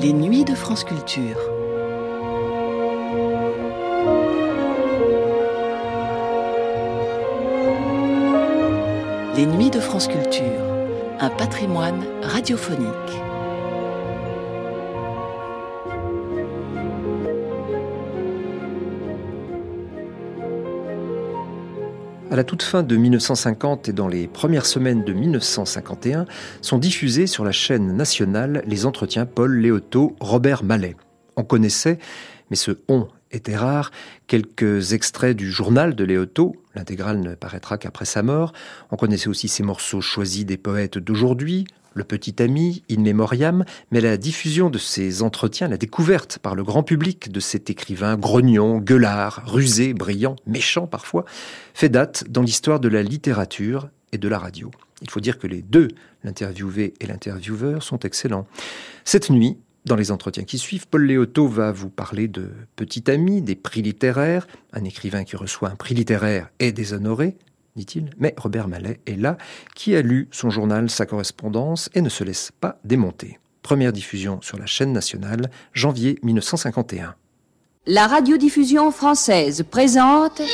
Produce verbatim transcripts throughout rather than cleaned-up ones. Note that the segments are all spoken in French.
Les nuits de France Culture. Les nuits de France Culture, un patrimoine radiophonique. À la toute fin de mille neuf cent cinquante et dans les premières semaines de mille neuf cent cinquante et un, sont diffusés sur la chaîne nationale les entretiens Paul Léotot-Robert Mallet. On connaissait, mais ce « on » était rare, quelques extraits du journal de Léotot, l'intégrale ne paraîtra qu'après sa mort. On connaissait aussi ses morceaux choisis des poètes d'aujourd'hui, Le Petit Ami, In Memoriam, mais la diffusion de ces entretiens, la découverte par le grand public de cet écrivain grognon, gueulard, rusé, brillant, méchant parfois, fait date dans l'histoire de la littérature et de la radio. Il faut dire que les deux, l'interviewé et l'intervieweur, sont excellents. Cette nuit, dans les entretiens qui suivent, Paul Léotot va vous parler de Petit Ami, des prix littéraires, un écrivain qui reçoit un prix littéraire est déshonoré, dit-il, mais Robert Mallet est là, qui a lu son journal, sa correspondance, et ne se laisse pas démonter. Première diffusion sur la chaîne nationale, janvier mille neuf cent cinquante et un. La radiodiffusion française présente...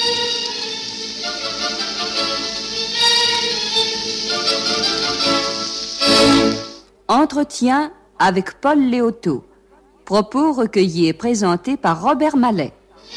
Entretien avec Paul Léotot. Propos recueillis et présentés par Robert Mallet.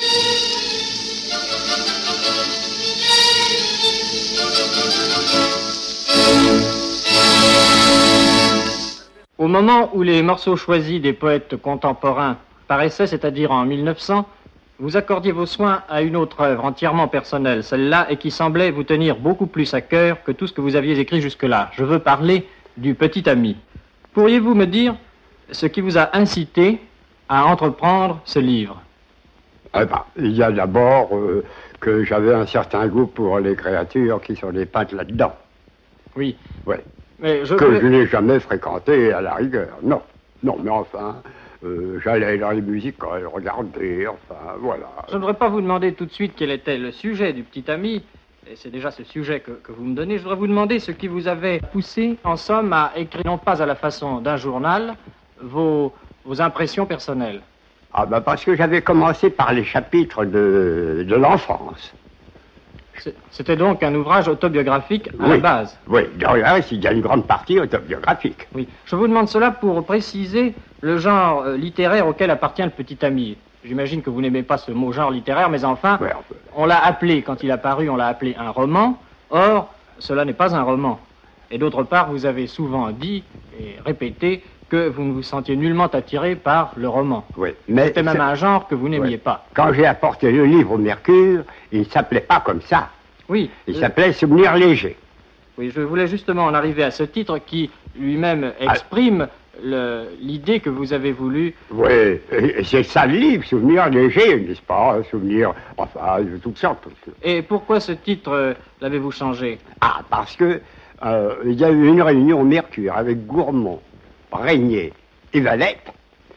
Au moment où les morceaux choisis des poètes contemporains paraissaient, c'est-à-dire en mille neuf cents, vous accordiez vos soins à une autre œuvre entièrement personnelle, celle-là, et qui semblait vous tenir beaucoup plus à cœur que tout ce que vous aviez écrit jusque-là. Je veux parler du Petit Ami. Pourriez-vous me dire ce qui vous a incité à entreprendre ce livre? Eh ben, il y a d'abord euh, que j'avais un certain goût pour les créatures qui sont dépeintes là-dedans. Oui. Ouais. Mais je que voulais... je n'ai jamais fréquenté à la rigueur. Non. Non, mais enfin, euh, j'allais dans les musiques quand elles regardaient, enfin, voilà. Je ne voudrais pas vous demander tout de suite quel était le sujet du Petit Ami, et c'est déjà ce sujet que, que vous me donnez. Je voudrais vous demander ce qui vous avait poussé, en somme, à écrire, non pas à la façon d'un journal, vos, vos impressions personnelles. Ah ben parce que j'avais commencé par les chapitres de, de l'enfance. C'était donc un ouvrage autobiographique à oui, la base. Oui, d'ailleurs, il y a une grande partie autobiographique. Oui, je vous demande cela pour préciser le genre euh, littéraire auquel appartient le Petit Ami. J'imagine que vous n'aimez pas ce mot genre littéraire, mais enfin, ouais, on, peut... on l'a appelé, quand il a paru, on l'a appelé un roman. Or, cela n'est pas un roman. Et d'autre part, vous avez souvent dit et répété que vous ne vous sentiez nullement attiré par le roman. Oui, mais c'était même un genre que vous n'aimiez oui. pas. Quand j'ai apporté le livre au Mercure, il ne s'appelait pas comme ça. Oui. Il je... s'appelait Souvenirs légers. Oui, je voulais justement en arriver à ce titre qui lui-même exprime ah. l'idée que vous avez voulu... Oui, c'est ça le livre, Souvenirs légers, n'est-ce pas? Souvenirs, enfin, de toutes sortes. Et pourquoi ce titre euh, l'avez-vous changé? Ah, parce que euh, il y a eu une réunion au Mercure avec Gourmand, Régnier et Valette,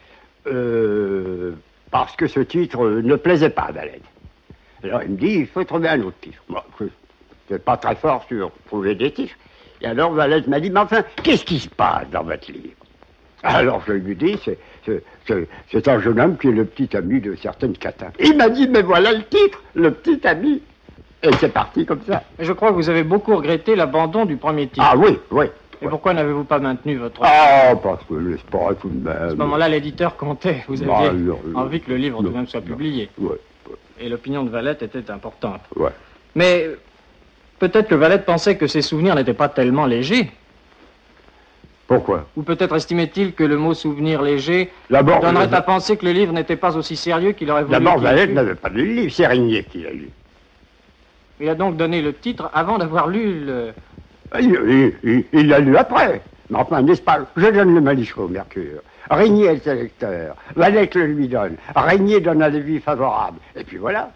euh, parce que ce titre ne plaisait pas à Valette. Alors il me dit, il faut trouver un autre titre. Moi, je n'étais pas très fort sur trouver des titres. Et alors Valette m'a dit, mais enfin, qu'est-ce qui se passe dans votre livre? Alors je lui dis, c'est, c'est, c'est, c'est un jeune homme qui est le petit ami de certaines catins. Il m'a dit, mais voilà le titre, Le Petit Ami. Et c'est parti comme ça. Mais je crois que vous avez beaucoup regretté l'abandon du premier titre. Ah oui, oui. Et pourquoi n'avez-vous pas maintenu votre... Ah, parce que l'espoir tout de même... À ce moment-là, l'éditeur comptait. Vous aviez ah, non, non, envie que le livre non, tout de même soit non, publié. Oui, oui. Et l'opinion de Valette était importante. Ouais. Mais peut-être que Valette pensait que ses souvenirs n'étaient pas tellement légers. Pourquoi? Ou peut-être estimait-il que le mot souvenir léger donnerait à penser que le livre n'était pas aussi sérieux qu'il aurait voulu... D'abord, Valette n'avait pas lu le livre, c'est Régnier qui l'a lu. Il a donc donné le titre avant d'avoir lu le... Il, il, il l'a lu après. Mais enfin, n'est-ce pas? Je donne le manuscrit au Mercure. Régnier est le lecteur. Valette le lui donne. Régnier donne un avis favorable. Et puis voilà.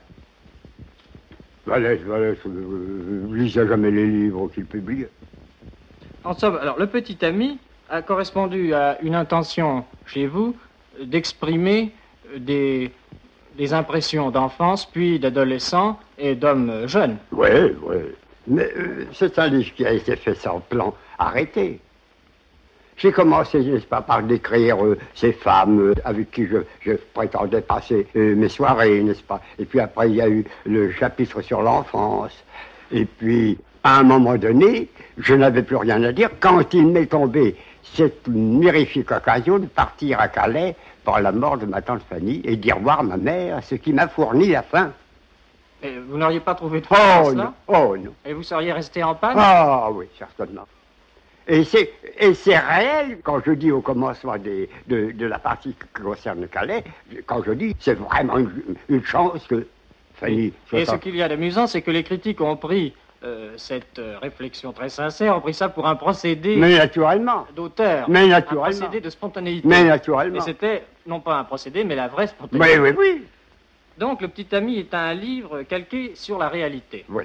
Valette, Valette, euh, lisait jamais les livres qu'il publiait. En somme, alors, le Petit Ami a correspondu à une intention chez vous d'exprimer des, des impressions d'enfance, puis d'adolescents et d'hommes jeunes. Oui, oui. Mais euh, c'est un livre qui a été fait sans plan arrêté. j'ai commencé, n'est-ce pas, par décrire euh, ces femmes euh, avec qui je, je prétendais passer euh, mes soirées, n'est-ce pas. Et puis après, il y a eu le chapitre sur l'enfance. Et puis, à un moment donné, je n'avais plus rien à dire quand il m'est tombé cette mirifique occasion de partir à Calais pour la mort de ma tante Fanny et d'y revoir ma mère, ce qui m'a fourni la faim. Et vous n'auriez pas trouvé de Oh place, non, là oh non. Et vous seriez resté en panne? Ah oui, certainement. Et c'est, et c'est réel, quand je dis au commencement des, de, de la partie qui concerne Calais, quand je dis, c'est vraiment une, une chance que Fanny... Et ce qu'il y a d'amusant, c'est que les critiques ont pris euh, cette euh, réflexion très sincère, ont pris ça pour un procédé... Mais naturellement. ...d'auteur. Mais naturellement. Un procédé de spontanéité. Mais naturellement. Et c'était, non pas un procédé, mais la vraie spontanéité. Oui, oui, oui. Donc, Le Petit Ami est un livre calqué sur la réalité. Oui.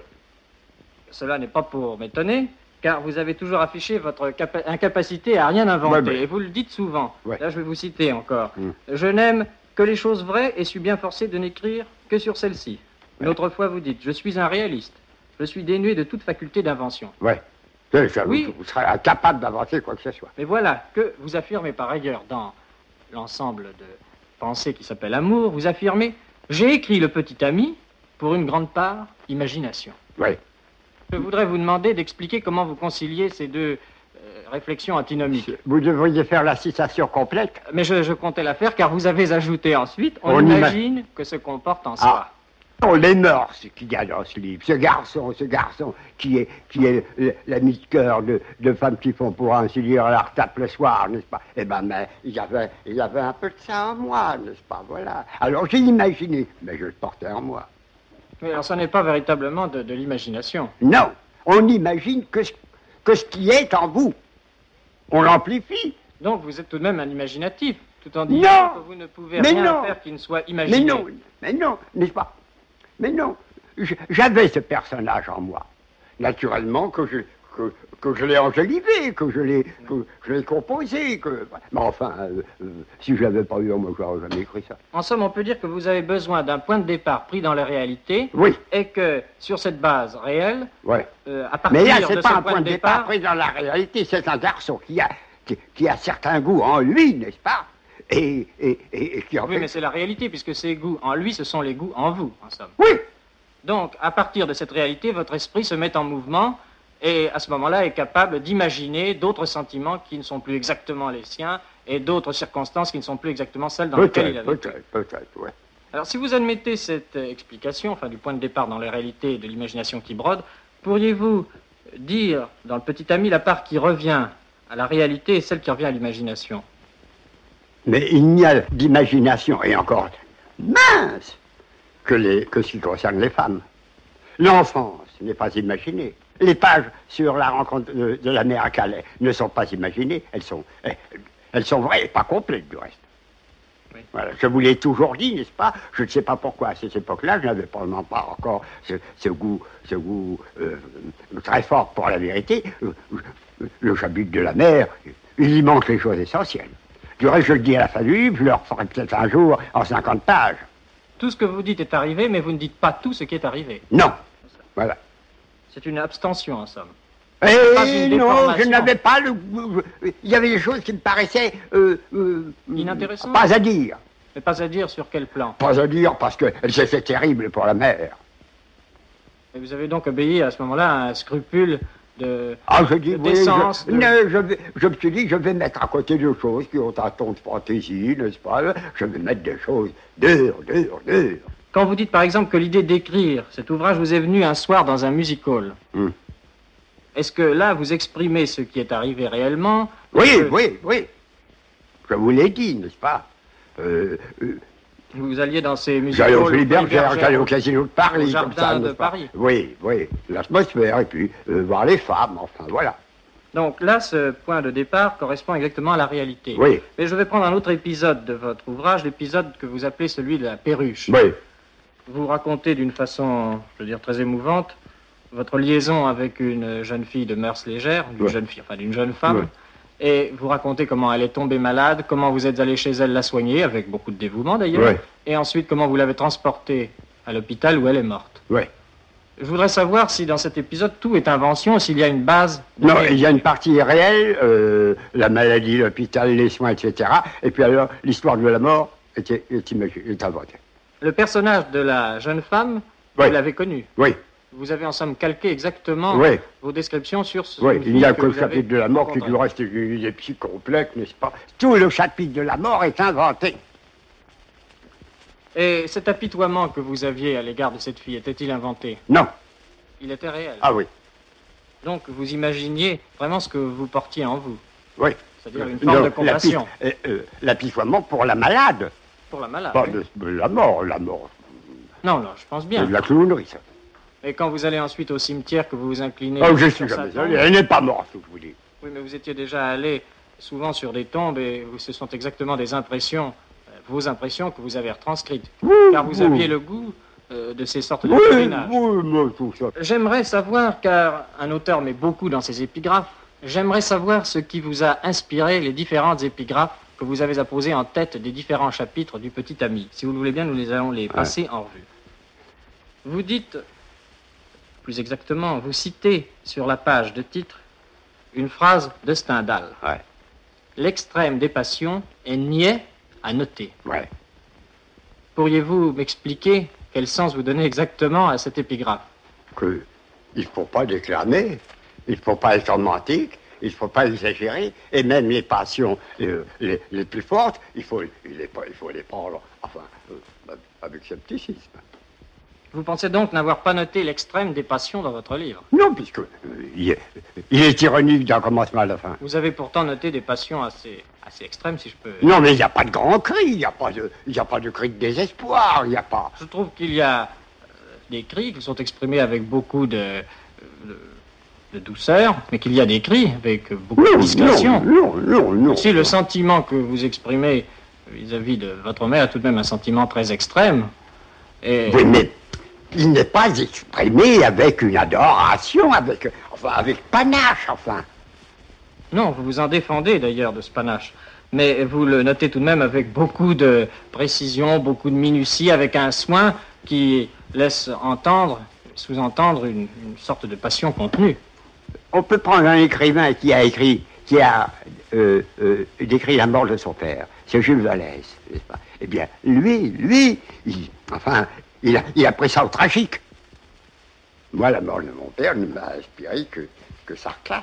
Cela n'est pas pour m'étonner, car vous avez toujours affiché votre capa- incapacité à rien inventer. Ouais, ouais. Et vous le dites souvent. Ouais. Là, je vais vous citer encore. Mm. Je n'aime que les choses vraies et suis bien forcé de n'écrire que sur celles-ci. Une Ouais. autre fois, vous dites, je suis un réaliste. Je suis dénué de toute faculté d'invention. Oui. Ça, Oui. Vous, vous serez incapable d'inventer quoi que ce soit. Mais voilà que vous affirmez par ailleurs dans l'ensemble de pensées qui s'appelle Amour, vous affirmez, j'ai écrit Le Petit Ami pour une grande part imagination. Oui. Je voudrais vous demander d'expliquer comment vous conciliez ces deux euh, réflexions antinomiques. Vous devriez faire la citation complète. Mais je, je comptais la faire car vous avez ajouté ensuite, on, On imagine ima- que se comporte en soi. Ah. On les mœurs qu'il y a dans ce livre. Ce garçon, ce garçon qui est, qui est l'ami de cœur de, de femmes qui font pour ainsi dire la retape le soir, n'est-ce pas? Eh ben, mais il y avait, il y avait un peu de ça en moi, n'est-ce pas? Voilà. Alors j'ai imaginé, mais je le portais en moi. Mais alors, ça n'est pas véritablement de, de l'imagination. Non, on n'imagine que ce, que ce qui est en vous. On l'amplifie. Donc, vous êtes tout de même un imaginatif, tout en Non. disant que vous ne pouvez Mais rien non. faire qui ne soit imaginé. Mais non, mais non, n'est-ce pas? Mais non, je- j'avais ce personnage en moi. Naturellement que je, que, que je l'ai enjolivé, que je l'ai, que je l'ai composé, que... Mais enfin, euh, euh, si je l'avais pas eu, moi, j'aurais jamais écrit ça. En somme, on peut dire que vous avez besoin d'un point de départ pris dans la réalité, Oui, et que sur cette base réelle, ouais. euh, à partir Mais là, de c'est ce pas un point de départ, pris dans la réalité, c'est un garçon qui a, qui, qui a certains goûts en lui, n'est-ce pas? Et, et, et, et qui en oui, fait... mais c'est la réalité, puisque ces goûts en lui, ce sont les goûts en vous, en somme. Oui, Donc, à partir de cette réalité, votre esprit se met en mouvement, et à ce moment-là est capable d'imaginer d'autres sentiments qui ne sont plus exactement les siens, et d'autres circonstances qui ne sont plus exactement celles dans lesquelles il a peut-être, vécu. peut-être, peut-être, ouais. Alors, si vous admettez cette euh, explication, enfin du point de départ dans la réalité et de l'imagination qui brode, pourriez-vous dire, dans Le Petit Ami, la part qui revient à la réalité et celle qui revient à l'imagination? Mais il n'y a d'imagination, et encore mince, que, les, que ce qui concerne les femmes. L'enfance n'est pas imaginée. Les pages sur la rencontre de, de la mère à Calais ne sont pas imaginées, elles sont, elles, elles sont vraies et pas complètes du reste. Oui. Voilà, je vous l'ai toujours dit, n'est-ce pas? Je ne sais pas pourquoi à cette époque-là, je n'avais probablement pas encore ce, ce goût, ce goût euh, très fort pour la vérité. Le chapitre de la mère, il y manque les choses essentielles. Du reste, je le dis à la fin du livre, je le referai peut-être un jour en cinquante pages. Tout ce que vous dites est arrivé, mais vous ne dites pas tout ce qui est arrivé. Non. Voilà. C'est une abstention, en somme. Eh Pas une non, je déformation. n'avais pas le goût. Il y avait des choses qui me paraissaient... Euh, euh, Inintéressantes. Pas à dire. Mais pas à dire sur quel plan. Pas à dire parce qu'elle s'est fait terrible pour la mère. Et vous avez donc obéi à ce moment-là à un scrupule de, Ah, je dis, de oui, décence. je, de- non, je, vais- je me suis dit, je vais mettre à côté de choses qui ont un ton de fantaisie, n'est-ce pas? Je vais mettre des choses dures, dures, dures. Quand vous dites par exemple que l'idée d'écrire cet ouvrage vous est venue un soir dans un music hall, Hmm. est-ce que là vous exprimez ce qui est arrivé réellement? Oui, Est-ce que oui, oui. Je vous l'ai dit, n'est-ce pas? euh, euh, Vous alliez dans ces music J'allais au halls, Folies Bergère, Bergère, j'allais au Casino de Paris, au comme Jardin ça, de n'est-ce pas? Paris. Oui, oui, l'atmosphère, et puis euh, voir les femmes, enfin, voilà. Donc là, ce point de départ correspond exactement à la réalité. Oui, Mais je vais prendre un autre épisode de votre ouvrage, l'épisode que vous appelez celui de la perruche. oui, Vous racontez d'une façon, je veux dire, très émouvante, votre liaison avec une jeune fille de mœurs légères, d'une Ouais. jeune fille, enfin d'une jeune femme, Ouais. et vous racontez comment elle est tombée malade, comment vous êtes allé chez elle la soigner, avec beaucoup de dévouement d'ailleurs, Ouais. et ensuite comment vous l'avez transportée à l'hôpital où elle est morte. oui. Je voudrais savoir si dans cet épisode tout est invention, s'il y a une base. Non, il y a une partie réelle, euh, la maladie, l'hôpital, les soins, et cetera. Et puis alors, l'histoire de la mort est, est, est, est inventée. Le personnage de la jeune femme, oui. Vous l'avez connu. Oui. Vous avez en somme calqué exactement oui. vos descriptions sur ce... Oui, il n'y a que le chapitre de la mort qui nous reste une idée psy complète, n'est-ce pas? Tout le chapitre de la mort est inventé. Et cet apitoiement que vous aviez à l'égard de cette fille, était-il inventé? Non. Il était réel? Ah oui. Donc vous imaginiez vraiment ce que vous portiez en vous? Oui. C'est-à-dire une forme non, de compassion. L'apitoiement euh, pour la malade. Pour la malade? Pas oui. de, de la mort, la mort. Non, non, je pense bien. C'est de la clownerie, ça. Et quand vous allez ensuite au cimetière, que vous vous inclinez... Oh, je suis jamais allé. Elle n'est pas morte, je vous dis. Oui, mais vous étiez déjà allé souvent sur des tombes et ce sont exactement des impressions, euh, vos impressions que vous avez retranscrites. Oui, car vous oui. aviez le goût euh, de ces sortes de oui, pèlerinages. Oui, mais tout ça. J'aimerais savoir, car un auteur met beaucoup dans ses épigraphes, j'aimerais savoir ce qui vous a inspiré les différentes épigraphes que vous avez apposées en tête des différents chapitres du Petit Ami. Si vous le voulez bien, nous les allons les passer ouais. en revue. Vous dites, plus exactement, vous citez sur la page de titre une phrase de Stendhal. Ouais. L'extrême des passions est niais à noter. Ouais. Pourriez-vous m'expliquer quel sens vous donnez exactement à cette épigraphe? Que il ne faut pas déclamer, il ne faut pas être romantique, il ne faut pas exagérer, et même les passions euh, les, les plus fortes, il faut, il, les, il faut les prendre, enfin, euh, avec scepticisme. Vous pensez donc n'avoir pas noté l'extrême des passions dans votre livre? Non, puisque euh, il, est, il est ironique d'un commencement à la fin. Vous avez pourtant noté des passions assez, assez extrêmes, si je peux... Non, mais il n'y a pas de grand cri, il n'y a pas de, il n'y a pas de cri de désespoir, il n'y a pas... Je trouve qu'il y a euh, des cris qui sont exprimés avec beaucoup de, de, de douceur, mais qu'il y a des cris avec beaucoup non, de discrétion. Non, non, non, non. Si le sentiment que vous exprimez vis-à-vis de votre mère est tout de même un sentiment très extrême, et... Oui, mais... il n'est pas exprimé avec une adoration, avec, enfin, avec panache, enfin. Non, vous vous en défendez d'ailleurs de ce panache. Mais vous le notez tout de même avec beaucoup de précision, beaucoup de minutie, avec un soin qui laisse entendre, sous-entendre une, une sorte de passion contenue. On peut prendre un écrivain qui a écrit, qui a euh, euh, décrit la mort de son père, c'est Jules Vallès, n'est-ce pas? Eh bien, lui, lui, il, enfin... Il a, il a pris ça au tragique. Moi, la mort de mon père ne m'a inspiré que, que sarcasme.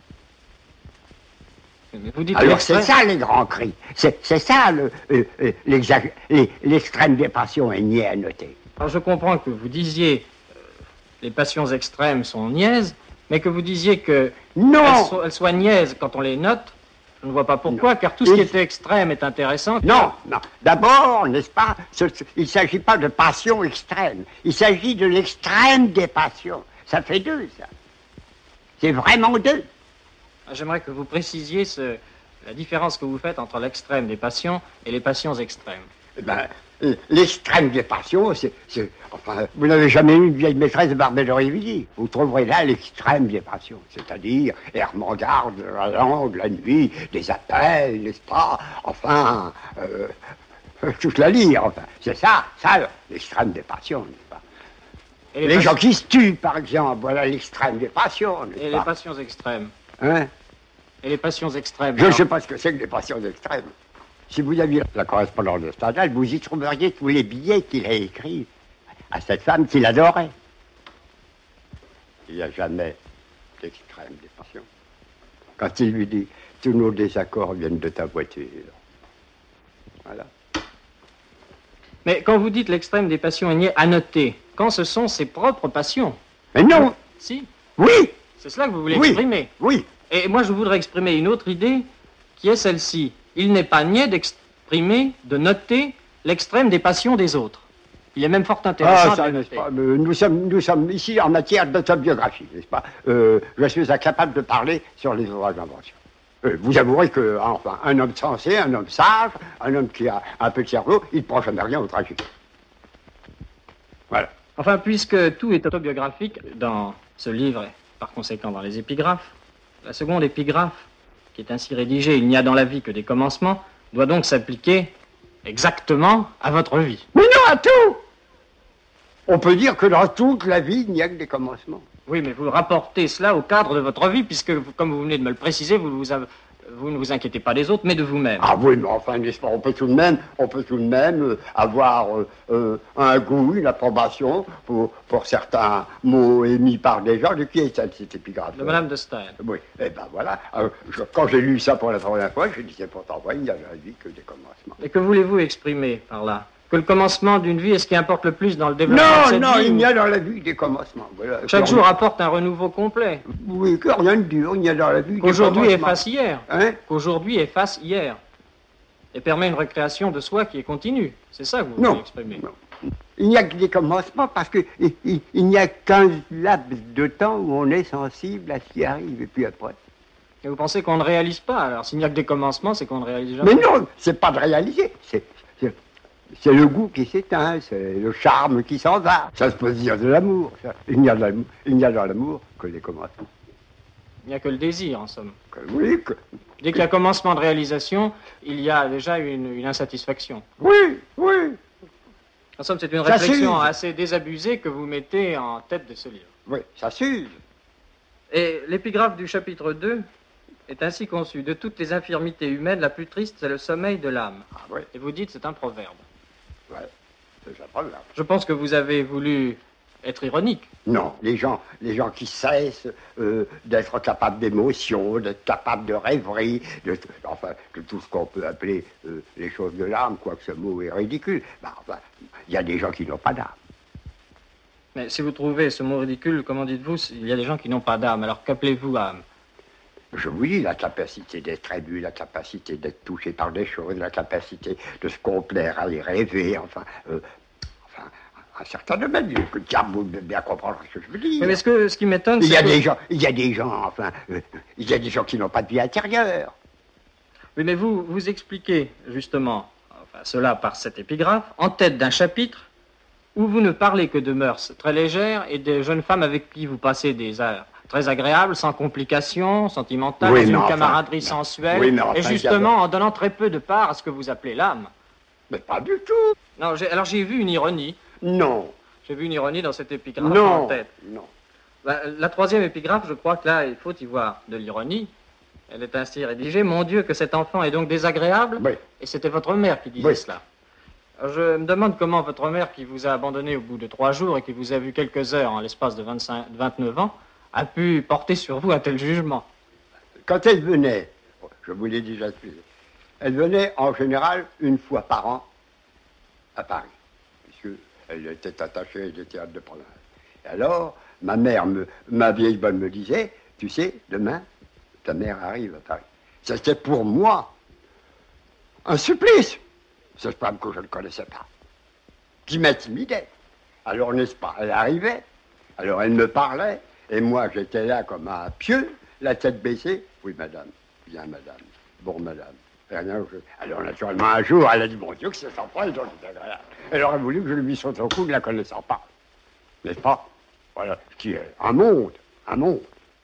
Mais vous dites alors, c'est ça les grands cris. C'est, c'est ça le, euh, euh, l'extrême des passions est niais à noter. Alors, je comprends que vous disiez euh, les passions extrêmes sont niaises, mais que vous disiez que non. Elles, so, elles soient niaises quand on les note. Je ne vois pas pourquoi, non. Car tout ce qui est extrême est intéressant. Non, non. D'abord, n'est-ce pas, ce, ce, il ne s'agit pas de passion extrême. Il s'agit de l'extrême des passions. Ça fait deux, ça. C'est vraiment deux. J'aimerais que vous précisiez ce, la différence que vous faites entre l'extrême des passions et les passions extrêmes. Eh ben, l'extrême des passions, c'est... Enfin, vous n'avez jamais eu une vieille maîtresse de Barbel de Rivilly. Vous trouverez là l'extrême des passions, c'est-à-dire Hermengarde, la langue, la nuit, des appels, n'est-ce pas? Enfin, euh, toute la lyre, enfin. C'est ça, ça, l'extrême des passions, n'est-ce pas? Et les, les passions... gens qui se tuent, par exemple, voilà l'extrême des passions, n'est-ce pas? Et les passions extrêmes? Hein? Et les passions extrêmes? Je ne sais pas ce que c'est que les passions extrêmes. Si vous aviez la correspondance de Stendhal, vous y trouveriez tous les billets qu'il a écrits à cette femme qu'il adorait. Il n'y a jamais d'extrême des passions. Quand il lui dit « tous nos désaccords viennent de ta voiture ». Voilà. Mais quand vous dites l'extrême des passions est niais à noter, quand ce sont ses propres passions? Mais non. Si. Oui. C'est cela que vous voulez oui. exprimer? Oui. Et moi, je voudrais exprimer une autre idée qui est celle-ci. Il n'est pas niais d'exprimer, de noter l'extrême des passions des autres. Il est même fort intéressant ah, ça, de noter. Pas, nous, sommes, nous sommes ici en matière d'autobiographie, n'est-ce pas? euh, Je suis incapable de parler sur les ouvrages d'invention. Euh, vous avouerez que, enfin, un homme sensé, un homme sage, un homme qui a un peu de cerveau, il ne prend jamais rien au tragique. Voilà. Enfin, puisque tout est autobiographique dans ce livre, et par conséquent dans les épigraphes, la seconde épigraphe, qui est ainsi rédigée, il n'y a dans la vie que des commencements, doit donc s'appliquer exactement à votre vie. Mais non, à tout! On peut dire que dans toute la vie, il n'y a que des commencements. Oui, mais vous rapportez cela au cadre de votre vie, puisque, comme vous venez de me le préciser, vous, vous, avez, vous ne vous inquiétez pas des autres, mais de vous-même. Ah oui, mais enfin, n'est-ce pas, on peut tout de même, on peut tout de même euh, avoir euh, euh, un goût, une approbation pour, pour certains mots émis par des gens. De qui est ça, cet épigraphe? De Madame de Staël. Oui, et ben voilà. Alors, je, quand j'ai lu ça pour la première fois, je disais pourtant, ouais, il n'y a dans la vie que des commencements. Et que voulez-vous exprimer par là? Que le commencement d'une vie est ce qui importe le plus dans le développement non, de cette non, vie? il n'y a dans la vie des commencements. Voilà. Chaque jour apporte un renouveau complet. Oui, que rien de dur, il n'y a dans la vie des Qu'aujourd'hui commencements. efface hier. Hein? Qu'aujourd'hui efface hier. Et permet une récréation de soi qui est continue. C'est ça que vous Non, voulez exprimer. non. Il n'y a que des commencements parce qu'il il, il n'y a qu'un laps de temps où on est sensible à ce qui arrive et puis après. Et vous pensez qu'on ne réalise pas? Alors s'il n'y a que des commencements, c'est qu'on ne réalise jamais. Mais non, c'est pas de réaliser, c'est... c'est... C'est le goût qui s'éteint, c'est le charme qui s'en va. Ça se peut dire de l'amour. ça. Il n'y a, de l'amour- il n'y a dans l'amour que les commencements. Il n'y a que le désir, en somme. Que- oui, que- Dès qu'il y a commencement de réalisation, il y a déjà une, une insatisfaction. oui, oui, En somme, c'est une Ça réflexion s'use. assez désabusée que vous mettez en tête de ce livre. oui, ça s'use. Et l'épigraphe du chapitre deux est ainsi conçu. De toutes les infirmités humaines, la plus triste, c'est le sommeil de l'âme. Ah oui, Et vous dites, c'est un proverbe. ouais, c'est ça pas grave. Je pense que vous avez voulu être ironique. Non, les gens, les gens qui cessent euh, d'être capables d'émotion, d'être capables de rêverie, de, enfin, de tout ce qu'on peut appeler euh, les choses de l'âme, quoique ce mot est ridicule. Bah, enfin, il y a des gens qui n'ont pas d'âme. Mais si vous trouvez ce mot ridicule, comment dites-vous, il y a des gens qui n'ont pas d'âme. Alors qu'appelez-vous âme? Je vous dis, la capacité d'être ému, la capacité d'être touché par des choses, la capacité de se complaire à les rêver, enfin, euh, enfin, un certain domaine, que diable vous devez bien comprendre ce que je veux dire. Mais ce, que, ce qui m'étonne, Il y c'est a que... des gens, il y a des gens, enfin, euh, il y a des gens qui n'ont pas de vie intérieure. Oui, mais vous, vous expliquez justement enfin, cela par cette épigraphe, en tête d'un chapitre où vous ne parlez que de mœurs très légères et de jeunes femmes avec qui vous passez des heures très agréables, sans complications, sentimentales, Oui, dans mais une enfin, camaraderie non. sensuelle, Oui, mais enfin, et justement en donnant très peu de part à ce que vous appelez l'âme. Mais pas du tout. Non, j'ai- alors j'ai vu une ironie. Non, J'ai vu une ironie dans cette épigraphe en non, tête. non. Ben, la troisième épigraphe, je crois que là, il faut y voir de l'ironie. Elle est ainsi rédigée. Mon Dieu, que cet enfant est donc désagréable. Oui. Et c'était votre mère qui disait Oui. cela. Alors, je me demande comment votre mère, qui vous a abandonné au bout de trois jours et qui vous a vu quelques heures en l'espace de vingt-cinq, vingt-neuf ans, a pu porter sur vous un tel jugement. Quand elle venait, je vous l'ai déjà expliqué, elle venait en général une fois par an à Paris, puisqu'elle était attachée des théâtres de province. Et alors, ma mère, me, ma vieille bonne me disait, tu sais, demain, ta mère arrive à Paris. C'était pour moi un supplice, cette femme que je ne connaissais pas, qui m'intimidait. Alors, n'est-ce pas, elle arrivait, alors elle me parlait, et moi, j'étais là comme un pieu, la tête baissée. Oui, madame, bien, madame, bon, madame. Rien, je... Alors, naturellement, un jour, elle a dit, mon Dieu, que c'est sympa, et donc, elle aurait voulu que je lui saute au cou, ne la connaissant pas. N'est-ce pas? Voilà, ce qui est un monde, un monde.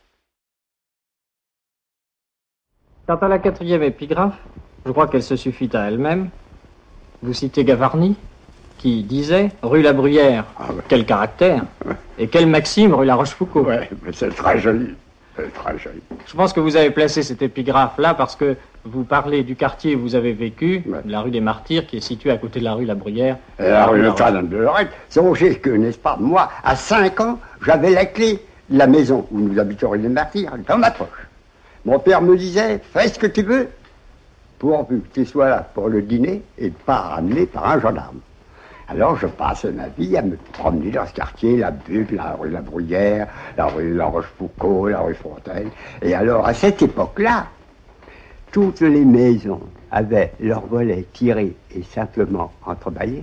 Quant à la quatrième épigraphe, je crois qu'elle se suffit à elle-même. Vous citez Gavarni, qui disait « Rue la Bruyère, Ah ouais. quel caractère Ouais. et quelle Maxime, rue la Rochefoucauld ». Ouais, mais c'est très joli, c'est très joli. Je pense que vous avez placé cette épigraphe-là parce que vous parlez du quartier où vous avez vécu, Ouais. la rue des Martyrs, qui est située à côté de la rue La Bruyère. Et la rue La de Fernand de Lorette, songez que, n'est-ce pas, moi, à cinq ans, j'avais la clé de la maison où nous habitions rue des Martyrs dans ma poche. Mon père me disait, fais ce que tu veux, pourvu que tu sois là pour le dîner et pas ramené par un gendarme. Alors je passais ma vie à me promener dans ce quartier, la Butte, la rue La Bruyère, la rue La Rochefoucauld, la rue Fontaine. Et alors, à cette époque-là, toutes les maisons avaient leurs volets tirés et simplement entrebâillés.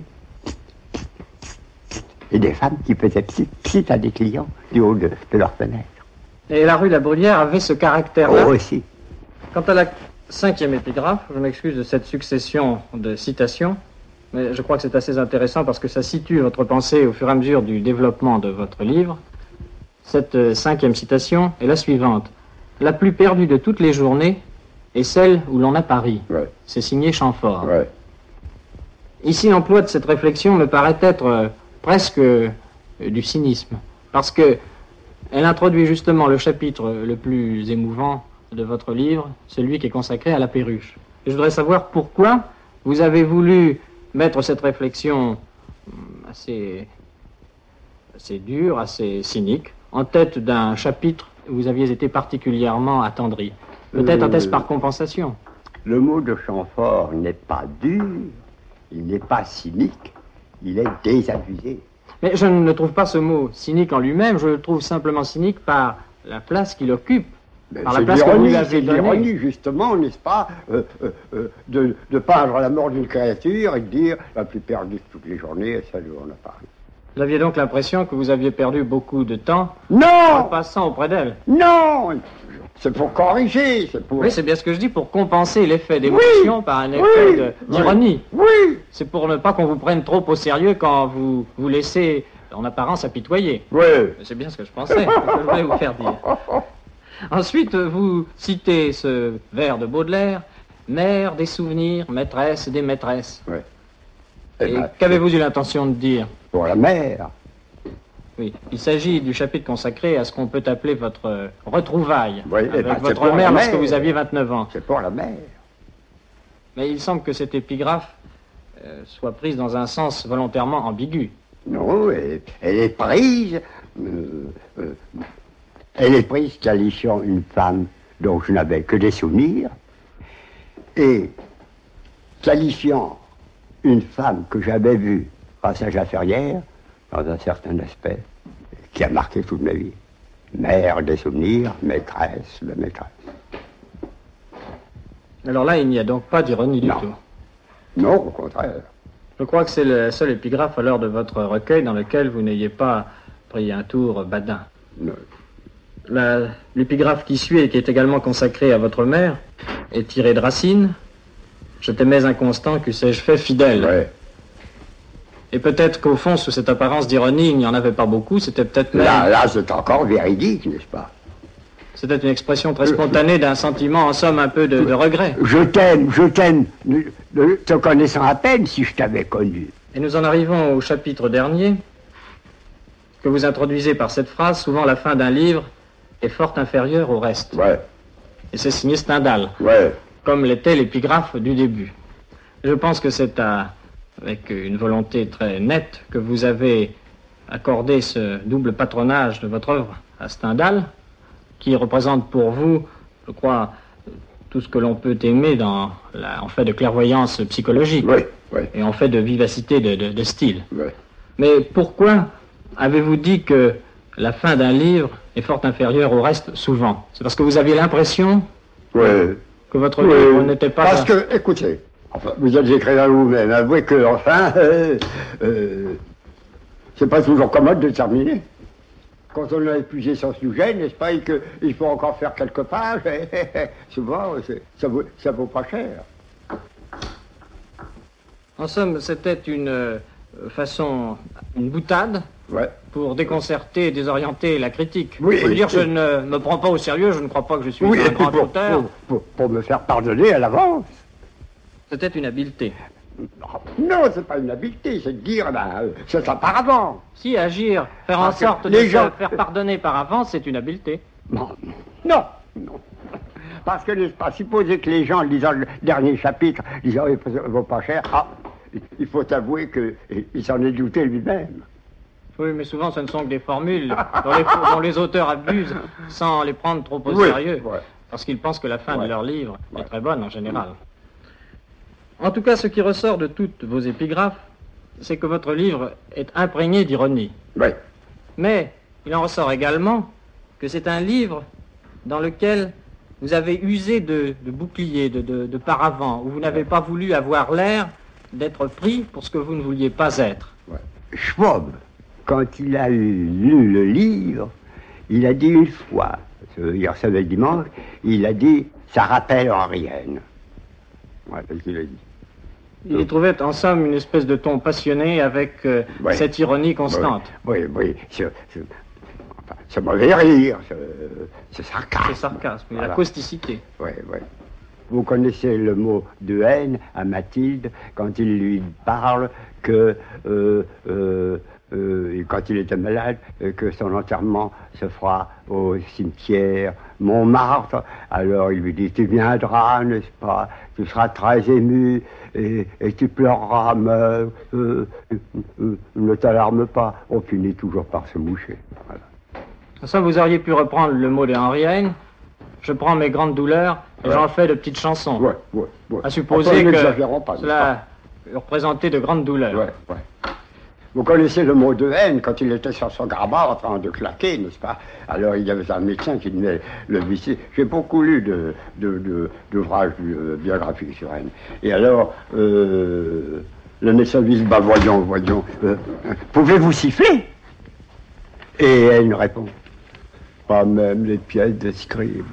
Et des femmes qui faisaient psit, psit à des clients du haut de, de leur fenêtre. Et la rue La Bruyère avait ce caractère-là. Oh, aussi. Quant à la cinquième épigraphe, je m'excuse de cette succession de citations, mais je crois que c'est assez intéressant parce que ça situe votre pensée au fur et à mesure du développement de votre livre. Cette euh, cinquième citation est la suivante. La plus perdue de toutes les journées est celle où l'on a Paris. Ouais, C'est signé Chamfort. ouais. Ici, l'emploi de cette réflexion me paraît être euh, presque euh, du cynisme. Parce que elle introduit justement le chapitre le plus émouvant de votre livre, celui qui est consacré à la perruche. Et je voudrais savoir pourquoi vous avez voulu mettre cette réflexion assez, assez dure, assez cynique, en tête d'un chapitre où vous aviez été particulièrement attendri. Peut-être Euh, était-ce par compensation. Le mot de Chamfort n'est pas dur, il n'est pas cynique, il est désabusé. Mais je ne trouve pas ce mot cynique en lui-même, je le trouve simplement cynique par la place qu'il occupe, Mais par la c'est place que vous l'ironie, lui avez c'est donnée. l'ironie, justement, n'est-ce pas, euh, euh, euh, de, de peindre la mort d'une créature et de dire la plus perdue de toutes les journées, et celle où on a parlé. Vous aviez donc l'impression que vous aviez perdu beaucoup de temps en Non passant auprès d'elle. Non C'est pour corriger, c'est pour... Oui, c'est bien ce que je dis, pour compenser l'effet d'émotion Oui, par un effet oui, de- d'ironie. Oui, C'est pour ne pas qu'on vous prenne trop au sérieux quand vous vous laissez, en apparence, apitoyer. oui. C'est bien ce que je pensais, c'est ce que je voulais vous faire dire. Ensuite, vous citez ce vers de Baudelaire, « Mère des souvenirs, maîtresse des maîtresses Oui. ». Eh Et ben, qu'avez-vous eu l'intention de dire? pour la mère. Oui, il s'agit du chapitre consacré à ce qu'on peut appeler votre euh, retrouvaille Oui, eh avec ben, c'est votre pour mère la lorsque mère. vous aviez vingt-neuf ans. C'est pour la mère. Mais il semble que cette épigraphe euh, soit prise dans un sens volontairement ambigu. Non, elle, elle est prise... euh, euh, elle est prise qualifiant une femme dont je n'avais que des souvenirs et qualifiant une femme que j'avais vue passage à Ferrières dans un certain aspect qui a marqué toute ma vie. Mère des souvenirs, maîtresse de maîtresse. Alors là, il n'y a donc pas d'ironie du Non. tout. Non, au contraire. Je crois que c'est la seule épigraphe alors de votre recueil dans lequel vous n'ayez pas pris un tour badin. Non. La- L'épigraphe qui suit et qui est également consacrée à votre mère est tirée de Racine. Je t'aimais inconstant, que sais-je fait fidèle. Ouais. Et peut-être qu'au fond, sous cette apparence d'ironie, il n'y en avait pas beaucoup, c'était peut-être même... Là, là, c'est encore véridique, n'est-ce pas? C'était une expression très spontanée d'un sentiment, en somme, un peu de, de regret. Je t'aime, je t'aime, ne- ne te connaissant à peine si je t'avais connu. Et nous en arrivons au chapitre dernier, que vous introduisez par cette phrase, souvent la fin d'un livre est fort inférieure au reste. Ouais, Et c'est signé Stendhal, ouais. comme l'était l'épigraphe du début. Je pense que c'est à- avec une volonté très nette que vous avez accordé ce double patronage de votre œuvre à Stendhal, qui représente pour vous, je crois, tout ce que l'on peut aimer dans la, en fait de clairvoyance psychologique Oui, oui, et en fait de vivacité de, de- de style. oui. Mais pourquoi avez-vous dit que la fin d'un livre est fort inférieure au reste souvent? C'est parce que vous aviez l'impression Oui. que votre Oui, livre n'était pas... Parce que, écoutez, enfin, vous êtes écrivain vous-même, avouez que, enfin, euh, euh, c'est pas toujours commode de terminer. Quand on a épuisé son sujet, n'est-ce pas, et qu'il faut encore faire quelques pages, souvent, c'est- ça vaut, ça vaut pas cher. En somme, c'était une euh, façon, une boutade Ouais. pour déconcerter et désorienter la critique. Oui, Il faut le dire, oui. je ne me prends pas au sérieux, je ne crois pas que je suis Oui, un et puis grand pour, auteur. pour, pour, pour me faire pardonner à l'avance. C'était une habileté. Non, c'est pas une habileté, c'est de dire, ben, euh, c'est apparemment. Si agir, faire en Parce que sorte de les se gens- faire pardonner par avance, c'est une habileté. Non, non, non. Parce que, n'est-ce pas, supposer que les gens, lisant le dernier chapitre, disant, il ne vaut pas cher, ah, il faut avouer qu'il s'en est douté lui-même. Oui, mais souvent, ce ne sont que des formules dont les, dont les auteurs abusent sans les prendre trop au Oui, sérieux. ouais. Parce qu'ils pensent que la fin Ouais. de leur livre Ouais. est très bonne en général. En tout cas, ce qui ressort de toutes vos épigraphes, c'est que votre livre est imprégné d'ironie. Oui, Mais il en ressort également que c'est un livre dans lequel vous avez usé de, de bouclier, de, de, de paravent, où vous n'avez pas voulu avoir l'air d'être pris pour ce que vous ne vouliez pas être. ouais. Schwab, quand il a lu le livre, il a dit une fois, il recevait le dimanche, il a dit, ça rappelle Henrienne. Ouais, c'est ce qu'il a dit. Il y trouvait en somme une espèce de ton passionné avec euh, Ouais. cette ironie constante. Oui, oui, oui. C'est, c'est, enfin, c'est mauvais rire, c'est, c'est sarcasme. C'est sarcasme, et la Voilà. causticité. Oui, oui. Vous connaissez le mot de haine à Mathilde quand il lui parle que euh, euh, euh, et quand il était malade, euh, que son enterrement se fera au cimetière Montmartre. Alors il lui dit, tu viendras, n'est-ce pas, tu seras très ému, et, et tu pleureras, mais euh, euh, euh, ne t'alarme pas. On finit toujours par se moucher. Voilà. Ça, vous auriez pu reprendre le mot de Henry Heine. Je prends mes grandes douleurs et ouais. j'en fais de petites chansons. Ouais, ouais, ouais. À supposer enfin, que pas, cela représentait de grandes douleurs. Ouais, ouais. Vous connaissez le mot de haine quand il était sur son grabat en train de claquer, n'est-ce pas? Alors il y avait un médecin qui venait le visiter. J'ai beaucoup lu de, de, de, d'ouvrages euh, biographiques sur Heine. Et alors, euh, le médecin lui dit, bah voyons, voyons, euh, pouvez-vous siffler? Et Heine répond, pas même les pièces de scribe.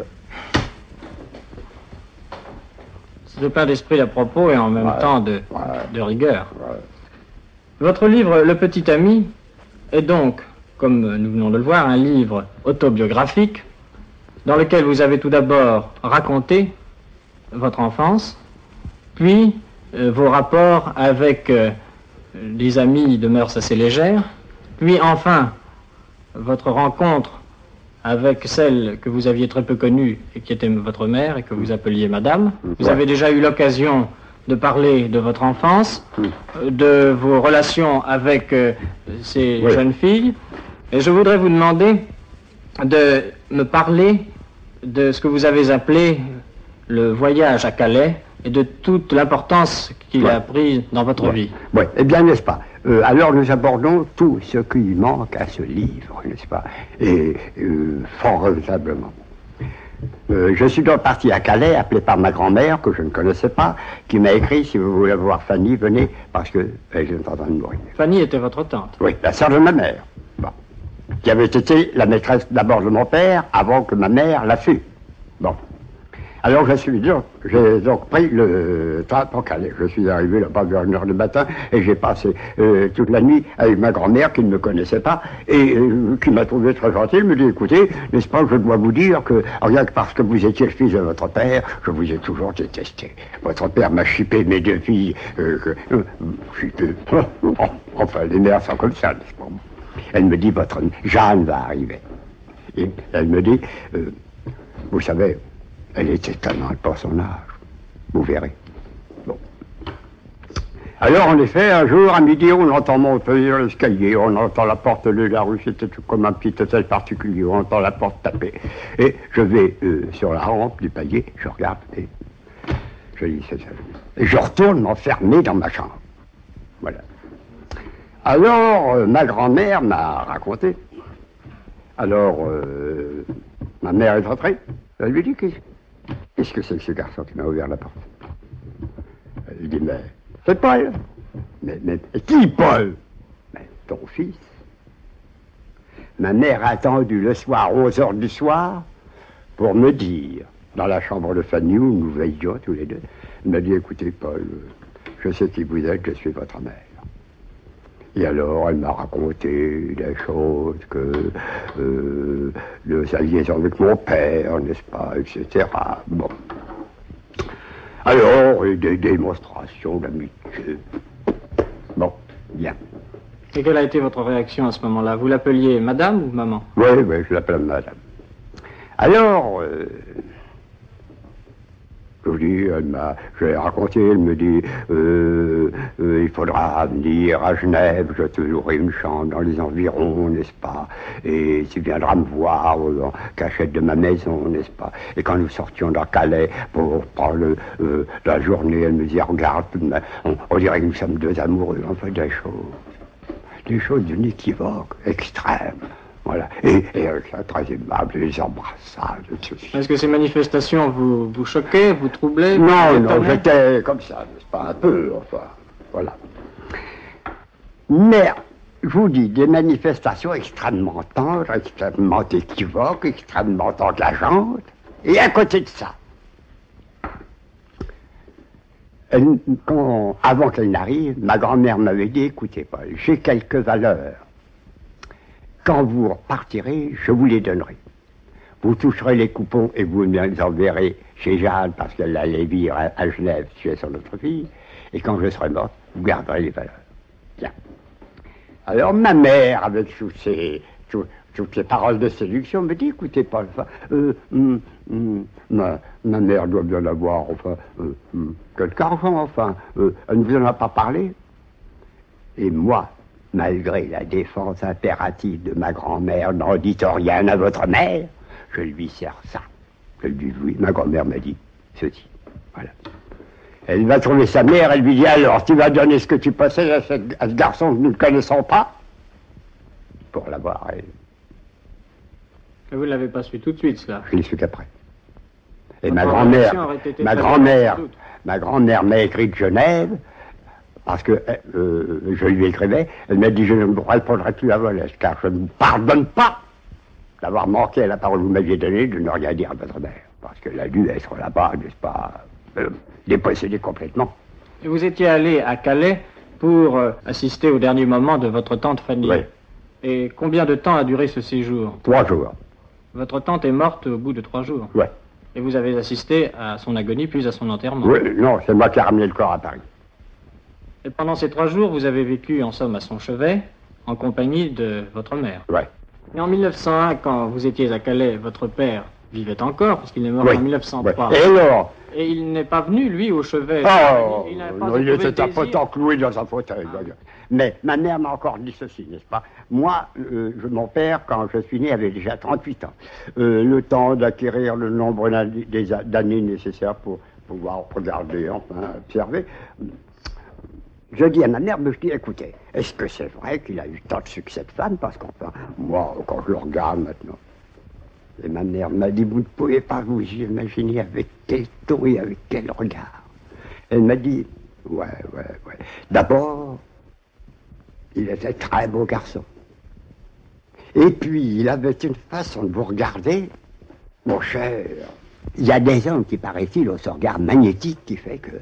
C'est plein d'esprit à propos et en même ouais, temps de, ouais, de rigueur. Ouais. Votre livre, Le Petit Ami, est donc, comme nous venons de le voir, un livre autobiographique dans lequel vous avez tout d'abord raconté votre enfance, puis euh, vos rapports avec euh, des amis de mœurs assez légères, puis enfin votre rencontre avec celle que vous aviez très peu connue et qui était votre mère et que vous appeliez Madame. Vous avez déjà eu l'occasion de parler de votre enfance, de vos relations avec euh, ces oui. jeunes filles. Et je voudrais vous demander de me parler de ce que vous avez appelé le voyage à Calais et de toute l'importance qu'il ouais. a pris dans votre ouais. vie. Oui, eh bien, n'est-ce pas euh, alors nous abordons tout ce qui manque à ce livre, n'est-ce pas? Et euh, fort redoutablement. Euh, je suis donc parti à Calais, appelé par ma grand-mère, que je ne connaissais pas, qui m'a écrit, si vous voulez voir Fanny, venez, parce qu'elle est en train de mourir. Fanny était votre tante? Oui, la sœur de ma mère, bon. Qui avait été la maîtresse d'abord de mon père, avant que ma mère la fût. Bon. Alors je suis donc, j'ai donc pris le train pour Calais. Je suis arrivé là-bas vers une heure du matin et j'ai passé euh, toute la nuit avec ma grand-mère qui ne me connaissait pas et euh, qui m'a trouvé très gentil. Elle me dit, écoutez, n'est-ce pas, je dois vous dire que rien que parce que vous étiez le fils de votre père, je vous ai toujours détesté. Votre père m'a chippé mes deux filles, euh, que, euh, chippé, enfin les mères sont comme ça, n'est-ce pas? Elle me dit, votre Jeanne va arriver. Et elle me dit, euh, vous savez, elle est étonnante pour son âge. Vous verrez. Bon. Alors, en effet, un jour, à midi, on entend monter l'escalier, on entend la porte de la rue, c'était tout comme un petit hôtel particulier, on entend la porte taper. Et je vais euh, sur la rampe du palier, je regarde, et je dis, c'est ça. Et je retourne m'enfermer dans ma chambre. Voilà. Alors, euh, ma grand-mère m'a raconté. Alors, euh, ma mère est rentrée. Elle lui dit, qu'est-ce Qu'est-ce que c'est que ce garçon qui m'a ouvert la porte? Elle dit, mais c'est Paul. Mais, mais, mais qui Paul? Mais ton fils. Ma mère a attendu le soir, onze heures du soir, pour me dire, dans la chambre de Fanny où nous veillions tous les deux, elle m'a dit, écoutez Paul, je sais qui vous êtes, je suis votre mère. Et alors, elle m'a raconté des choses que, euh, de sa liaison avec mon père, n'est-ce pas, et cetera. Bon. Alors, des démonstrations d'amitié. Bon, bien. Et quelle a été votre réaction à ce moment-là? Vous l'appeliez madame ou maman? Oui, oui, je l'appelle madame. Alors, euh, je vous dis, elle m'a, je l'ai raconté, elle me dit, euh, euh, il faudra venir à Genève, je te louerai une chambre dans les environs, n'est-ce pas? Et tu viendras me voir en cachette de ma maison, n'est-ce pas? Et quand nous sortions dans Calais pour prendre euh, la journée, elle me dit, regarde, on, on dirait que nous sommes deux amoureux, enfin des choses, des choses d'une équivoque extrême. Voilà. Et, et euh, très aimable, les embrassades, tout ça. Est-ce que ces manifestations vous, vous choquaient, vous troublaient? Non, non, j'étais comme ça, n'est-ce pas, un peu, enfin, voilà. Mais, je vous dis, des manifestations extrêmement tendres, extrêmement équivoques, extrêmement engageantes, et à côté de ça, elle, quand, avant qu'elle n'arrive, ma grand-mère m'avait dit, écoutez, Paul, j'ai quelques valeurs. Quand vous repartirez, je vous les donnerai. Vous toucherez les coupons et vous les enverrez chez Jeanne parce qu'elle allait vivre à, à Genève chez son autre fille. Et quand je serai morte, vous garderez les valeurs. Bien. Alors ma mère, avec toutes ses, tout, toutes ses paroles de séduction, me dit, écoutez, Paul, enfin, euh, hum, hum, ma, ma mère doit bien avoir, enfin, euh, hum, quelque argent, enfin, euh, elle ne vous en a pas parlé. Et moi, malgré la défense impérative de ma grand-mère, n'en dites rien à votre mère, je lui sers ça. Je lui dis oui, ma grand-mère m'a dit ceci. Voilà. Elle va trouver sa mère, elle lui dit alors, tu vas donner ce que tu possèdes à, cette, à ce garçon que nous ne connaissons pas pour l'avoir, elle. Mais vous ne l'avez pas su tout de suite, cela. Je l'ai su qu'après. Et Votre ma grand-mère, ma grand-mère, ma grand-mère m'a écrit de Genève, parce que euh, je lui écrivais, elle m'a dit je ne vous répondrai plus à vos lettres, car je ne vous pardonne pas d'avoir manqué à la parole que vous m'aviez donnée de ne rien dire à votre mère. Parce qu'elle a dû être là-bas, n'est-ce pas, euh, dépossédée complètement. Et vous étiez allé à Calais pour euh, assister au dernier moment de votre tante Fanny. Oui. Et combien de temps a duré ce séjour? Trois jours. Votre tante est morte au bout de trois jours. Oui. Et vous avez assisté à son agonie puis à son enterrement. Oui, non, c'est moi qui ai ramené le corps à Paris. Et pendant ces trois jours, vous avez vécu en somme à son chevet, en compagnie de votre mère. Oui. Et en mille neuf cent un, quand vous étiez à Calais, votre père vivait encore, parce qu'il est mort Oui. en mille neuf cent trois. Oui. Et alors? Et il n'est pas venu, lui, au chevet. Oh, il, il, n'a pas non, il éprouvé était le un désir. potent cloué dans un fauteuil. Ah. Mais ma mère m'a encore dit ceci, n'est-ce pas? Moi, euh, je, mon père, quand je suis né, avait déjà trente-huit ans. Euh, le temps d'acquérir le nombre d'années nécessaires pour pouvoir regarder, enfin, observer. Je dis à ma mère, mais je dis, écoutez, est-ce que c'est vrai qu'il a eu tant de succès de femme? Parce qu'enfin, moi, quand je le regarde maintenant, et ma mère m'a dit, vous ne pouvez pas vous imaginer avec quel ton et avec quel regard. Elle m'a dit, ouais, ouais, ouais. D'abord, il était très beau garçon. Et puis, il avait une façon de vous regarder, mon cher. Il y a des hommes qui, paraît-il, ont ce regard magnétique qui fait que...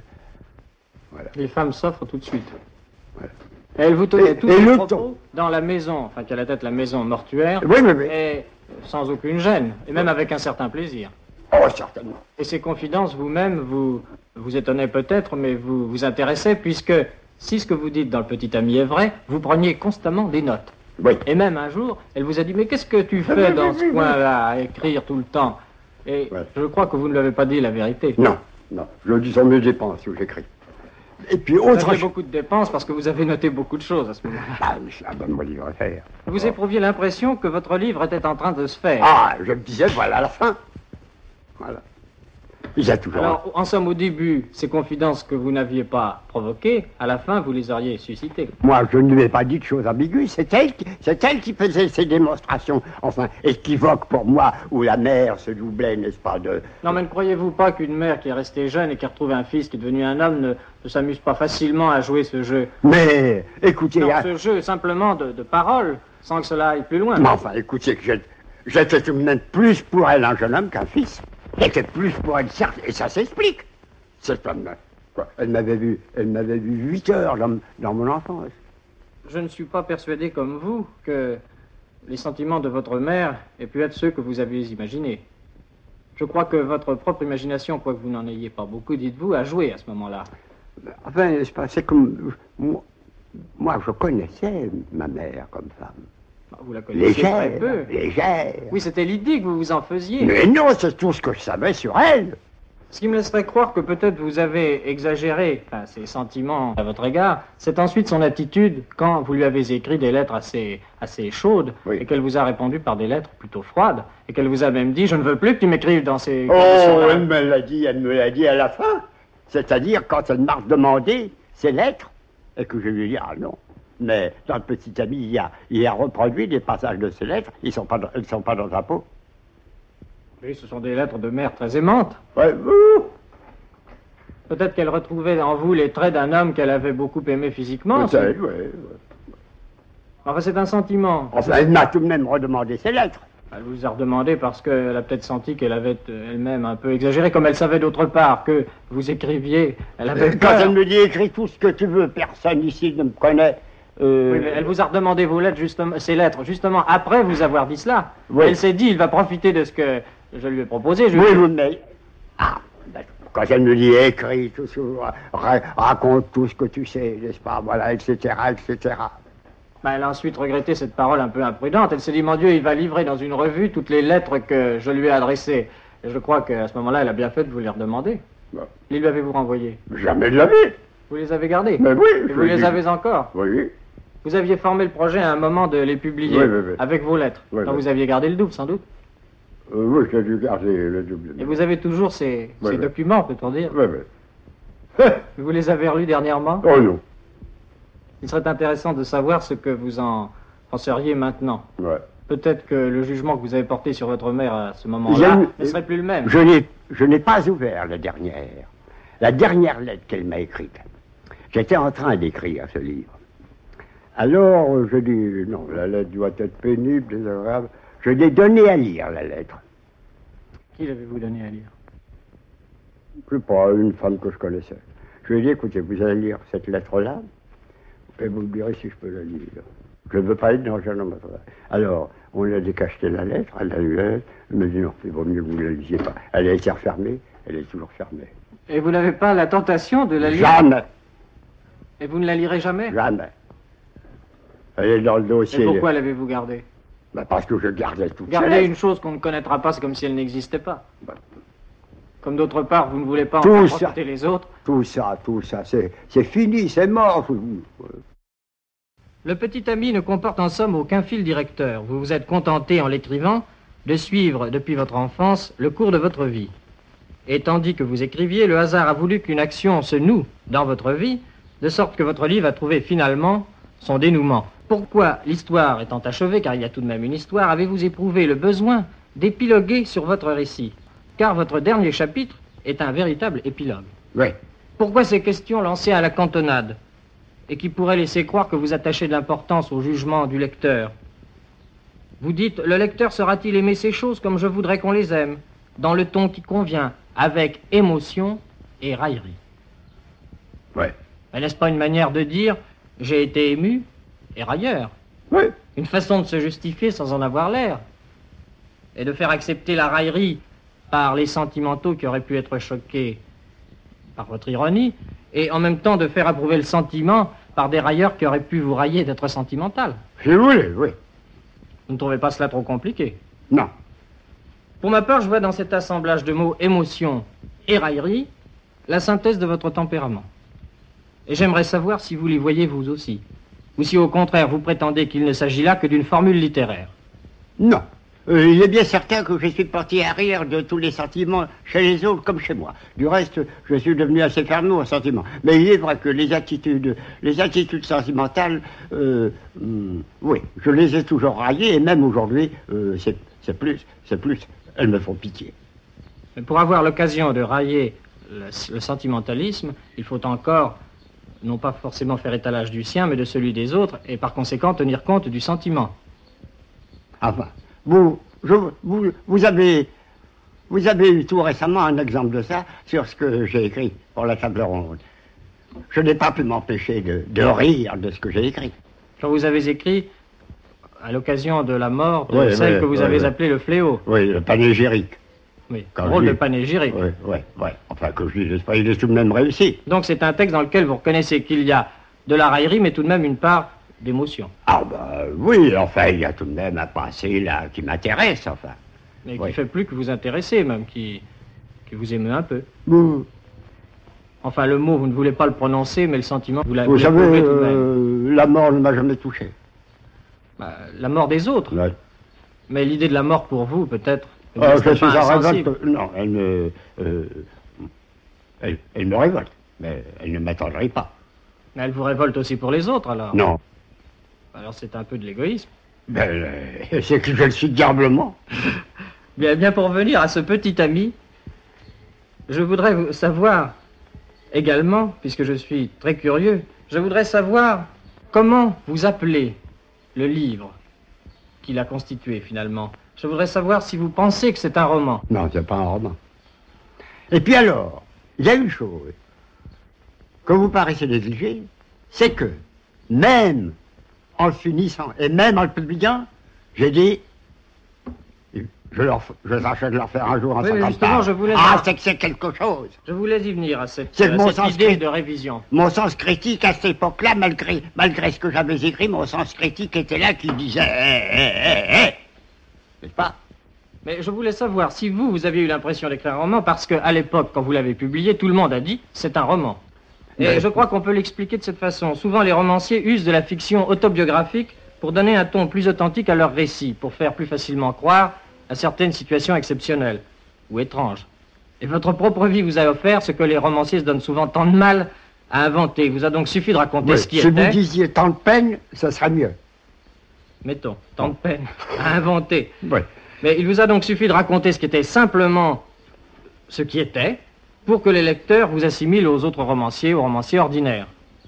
Voilà. Les femmes s'offrent tout de suite. Voilà. Et elle vous tenait tous et les le propos ton. dans la maison, enfin qui a la tête la maison mortuaire, Oui, oui, oui. et sans aucune gêne, et même avec un certain plaisir. Oh, certainement. Et ces confidences, vous-même, vous vous étonnez peut-être, mais vous vous intéressez, puisque si ce que vous dites dans le petit ami est vrai, vous preniez constamment des notes. Oui. Et même un jour, elle vous a dit, mais qu'est-ce que tu fais dans ce coin-là, à écrire tout le temps? Et Ouais. je crois que vous ne lui avez pas dit la vérité. Non, non. Je le dis sur mes dépenses où j'écris. Et puis, Vous autre avez chose. beaucoup de dépenses parce que vous avez noté beaucoup de choses à ce moment-là. Ah, mais c'est un bon mot livre à faire. Vous éprouviez l'impression que votre livre était en train de se faire. Ah, je me disais, voilà la fin. Voilà. Il y a toujours. Alors, en somme, au début, ces confidences que vous n'aviez pas provoquées, à la fin, vous les auriez suscitées. Moi, je ne lui ai pas dit de choses ambiguës. C'est elle, qui- c'est elle qui faisait ces démonstrations, enfin, équivoques pour moi, où la mère se doublait, n'est-ce pas, de... Non, mais ne croyez-vous pas qu'une mère qui est restée jeune et qui a retrouvé un fils qui est devenu un homme ne, ne s'amuse pas facilement à jouer ce jeu? Mais, écoutez, Non, hein, ce jeu simplement de, de paroles, sans que cela aille plus loin. mais enfin, écoutez, que j'ai- j'étais tout de même plus pour elle un jeune homme qu'un fils. J'étais plus pour elle, certes, et ça s'explique. Cette femme, quoi, elle m'avait vu, elle m'avait vu huit heures dans, dans mon enfance. Je ne suis pas persuadé comme vous que les sentiments de votre mère aient pu être ceux que vous aviez imaginés. Je crois que votre propre imagination, quoique vous n'en ayez pas beaucoup, dites-vous, a joué à ce moment-là. Enfin, c'est pas- c'est comme... Moi, moi, je connaissais ma mère comme femme. Vous la connaissez très Légère, peu. légère. Oui, c'était l'idée que vous vous en faisiez. Mais non, c'est tout ce que je savais sur elle. Ce qui me laisserait croire que peut-être vous avez exagéré enfin, ses sentiments à votre égard, c'est ensuite son attitude quand vous lui avez écrit des lettres assez, assez chaudes Oui. et qu'elle vous a répondu par des lettres plutôt froides et qu'elle vous a même dit « Je ne veux plus que tu m'écrives dans ces Oh, conditions-là. elle me l'a dit, elle me l'a dit à la fin. C'est-à-dire quand elle m'a demandé ses lettres et que je lui ai dit, ah non. Mais dans le petit ami, il y a, il a reproduit des passages de ses lettres, ils ne sont, pas dans- elles ne sont pas dans sa peau. Oui, ce sont des lettres de mère très aimantes. Ouais, ouh. Peut-être qu'elle retrouvait en vous les traits d'un homme qu'elle avait beaucoup aimé physiquement. Peut-être, ouais, ouais. Enfin, c'est un sentiment. Enfin, elle m'a tout de même redemandé ses lettres. Elle vous a redemandé parce qu'elle a peut-être senti qu'elle avait euh, elle-même un peu exagéré, comme elle savait d'autre part que vous écriviez. Elle avait Quand peur. elle me dit, écris tout ce que tu veux, personne ici ne me connaît. Euh, Oui, mais elle vous a redemandé vos lettres, justement, ces lettres, justement, après vous avoir dit cela. Oui. Elle s'est dit, il va profiter de ce que je lui ai proposé. Je Oui, lui- oui, mais... Ah, ben, quand elle me dit, écris tout ce... ra- raconte tout ce que tu sais, n'est-ce pas, voilà, et cetera, et cetera. Ben, elle a ensuite regretté cette parole un peu imprudente. Elle s'est dit, mon Dieu, il va livrer dans une revue toutes les lettres que je lui ai adressées. Et je crois qu'à ce moment-là, elle a bien fait de vous les redemander. Bon. Les lui avez-vous renvoyés? Jamais de la vie. Vous les avez gardés? Mais oui. Et vous les dis... avez encore? Oui. Vous aviez formé le projet à un moment de les publier oui, oui, oui. avec vos lettres. Oui, Donc oui. vous aviez gardé le double, sans doute. Euh, oui, j'ai dû garder le double. Et vous avez toujours ces, oui, ces oui. documents, peut-on dire? Oui, oui. Vous les avez relus dernièrement? Oh non. Il serait intéressant de savoir ce que vous en penseriez maintenant. Ouais. Peut-être que le jugement que vous avez porté sur votre mère à ce moment-là une... ne serait plus le même. Je n'ai, je n'ai pas ouvert la dernière. La dernière lettre qu'elle m'a écrite. J'étais en train d'écrire ce livre. Alors, je dis, non, la lettre doit être pénible, désagréable. Je l'ai donnée à lire, la lettre. Qui l'avez-vous donné à lire? Je sais pas, une femme que je connaissais. Je lui ai dit, écoutez, vous allez lire cette lettre-là, et vous me direz si je peux la lire. Je ne veux pas être dans le journal. Alors, on a décacheté la lettre, elle a lu la lettre, elle me dit, non, il vaut mieux que vous ne la lisiez pas. Elle a été refermée, elle est toujours fermée. Et vous n'avez pas la tentation de la lire? Jamais. Et vous ne la lirez jamais? Jamais. Elle est dans le dossier. Et pourquoi l'avez-vous gardée? Ben parce que je gardais tout ça. Garder une chose qu'on ne connaîtra pas, c'est comme si elle n'existait pas. Ben, Comme d'autre part, vous ne voulez pas en Tout faire ça. profiter les autres. tout ça, tout ça, c'est, c'est fini, c'est mort. Le petit ami ne comporte en somme aucun fil directeur. Vous vous êtes contenté, en l'écrivant, de suivre depuis votre enfance le cours de votre vie. Et tandis que vous écriviez, le hasard a voulu qu'une action se noue dans votre vie, de sorte que votre livre a trouvé finalement son dénouement. Pourquoi, l'histoire étant achevée, car il y a tout de même une histoire, avez-vous éprouvé le besoin d'épiloguer sur votre récit? Car votre dernier chapitre est un véritable épilogue. Oui. Pourquoi ces questions lancées à la cantonade et qui pourraient laisser croire que vous attachez de l'importance au jugement du lecteur? Vous dites, le lecteur saura-t-il aimer ces choses comme je voudrais qu'on les aime, dans le ton qui convient, avec émotion et raillerie? Oui. Mais n'est-ce pas une manière de dire, j'ai été ému et railleur? Oui. Une façon de se justifier sans en avoir l'air, et de faire accepter la raillerie par les sentimentaux qui auraient pu être choqués par votre ironie, et en même temps de faire approuver le sentiment par des railleurs qui auraient pu vous railler d'être sentimental. Si vous voulez, oui. Vous ne trouvez pas cela trop compliqué? Non. Pour ma part, je vois dans cet assemblage de mots émotion et raillerie la synthèse de votre tempérament. Et j'aimerais savoir si vous les voyez vous aussi, ou si au contraire vous prétendez qu'il ne s'agit là que d'une formule littéraire. Non. Euh, il est bien certain que je suis parti à rire de tous les sentiments chez les autres comme chez moi. Du reste, je suis devenu assez fermé aux sentiments. Mais il est vrai que les attitudes, les attitudes sentimentales, euh, hum, oui, je les ai toujours raillées et même aujourd'hui, euh, c'est, c'est plus, c'est plus, elles me font pitié. Mais pour avoir l'occasion de railler le, le sentimentalisme, il faut encore, non pas forcément faire étalage du sien, mais de celui des autres, et par conséquent tenir compte du sentiment. Enfin, vous, je, vous, vous avez, vous avez eu tout récemment un exemple de ça sur ce que j'ai écrit pour la table ronde. Je n'ai pas pu m'empêcher de, de rire de ce que j'ai écrit. Quand vous avez écrit à l'occasion de la mort de Oui, celle oui, que vous oui, avez oui. appelée le fléau. Oui, le panégyrique. Oui, Quand rôle je de dis- panégyrique. Oui, oui, oui. Enfin, que je dise pas, il est tout de même réussi. Donc c'est un texte dans lequel vous reconnaissez qu'il y a de la raillerie, mais tout de même une part d'émotion. Ah bah oui, enfin, il y a tout de même un passé là qui m'intéresse, enfin. Mais qui Oui. fait plus que vous intéresser, même, qui, qui vous émeut un peu. Vous, Enfin, le mot, vous ne voulez pas le prononcer, mais le sentiment, vous vous l'avez savez, éprouvé tout de même. euh, la mort ne m'a jamais touché. Bah, la mort des autres. Ouais. Mais l'idée de la mort pour vous, peut-être, ne Ah, vous je reste suis pas en insensible. révolte. Non, elle me, euh, elle, elle me révolte, mais elle ne m'attendrait pas. Mais elle vous révolte aussi pour les autres, alors. Non. Alors c'est un peu de l'égoïsme. Ben, euh, c'est que je le suis diablement. Bien, bien pour revenir à ce petit ami, je voudrais vous savoir également, puisque je suis très curieux, je voudrais savoir comment vous appelez le livre qu'il a constitué finalement. Je voudrais savoir si vous pensez que c'est un roman. Non, c'est pas un roman. Et puis alors, il y a une chose que vous paraissez négliger, c'est que même en le finissant et même en le publiant, j'ai dit, Je, leur, je tâcherai de leur faire un jour un Oui, cinquante justement, pages. je voulais Ah, voir. c'est que c'est quelque chose. Je voulais y venir à cette, C'est que à mon cette sens idée cri- de révision. Mon sens critique, à cette époque-là, malgré, malgré ce que j'avais écrit, mon sens critique était là qui disait hé, hé, hé, hé. N'est-ce pas? Mais je voulais savoir si vous, vous aviez eu l'impression d'écrire un roman, parce qu'à l'époque, quand vous l'avez publié, tout le monde a dit c'est un roman. Et Mais- je crois qu'on peut l'expliquer de cette façon. Souvent, les romanciers usent de la fiction autobiographique pour donner un ton plus authentique à leur récit, pour faire plus facilement croire à certaines situations exceptionnelles ou étranges. Et votre propre vie vous a offert ce que les romanciers se donnent souvent tant de mal à inventer. Il vous a donc suffi de raconter Oui, ce qui si était, vous disiez tant de peine, ça serait mieux. mettons, tant de peine à inventer. Oui. Mais il vous a donc suffi de raconter ce qui était simplement ce qui était, pour que les lecteurs vous assimilent aux autres romanciers, aux romanciers ordinaires.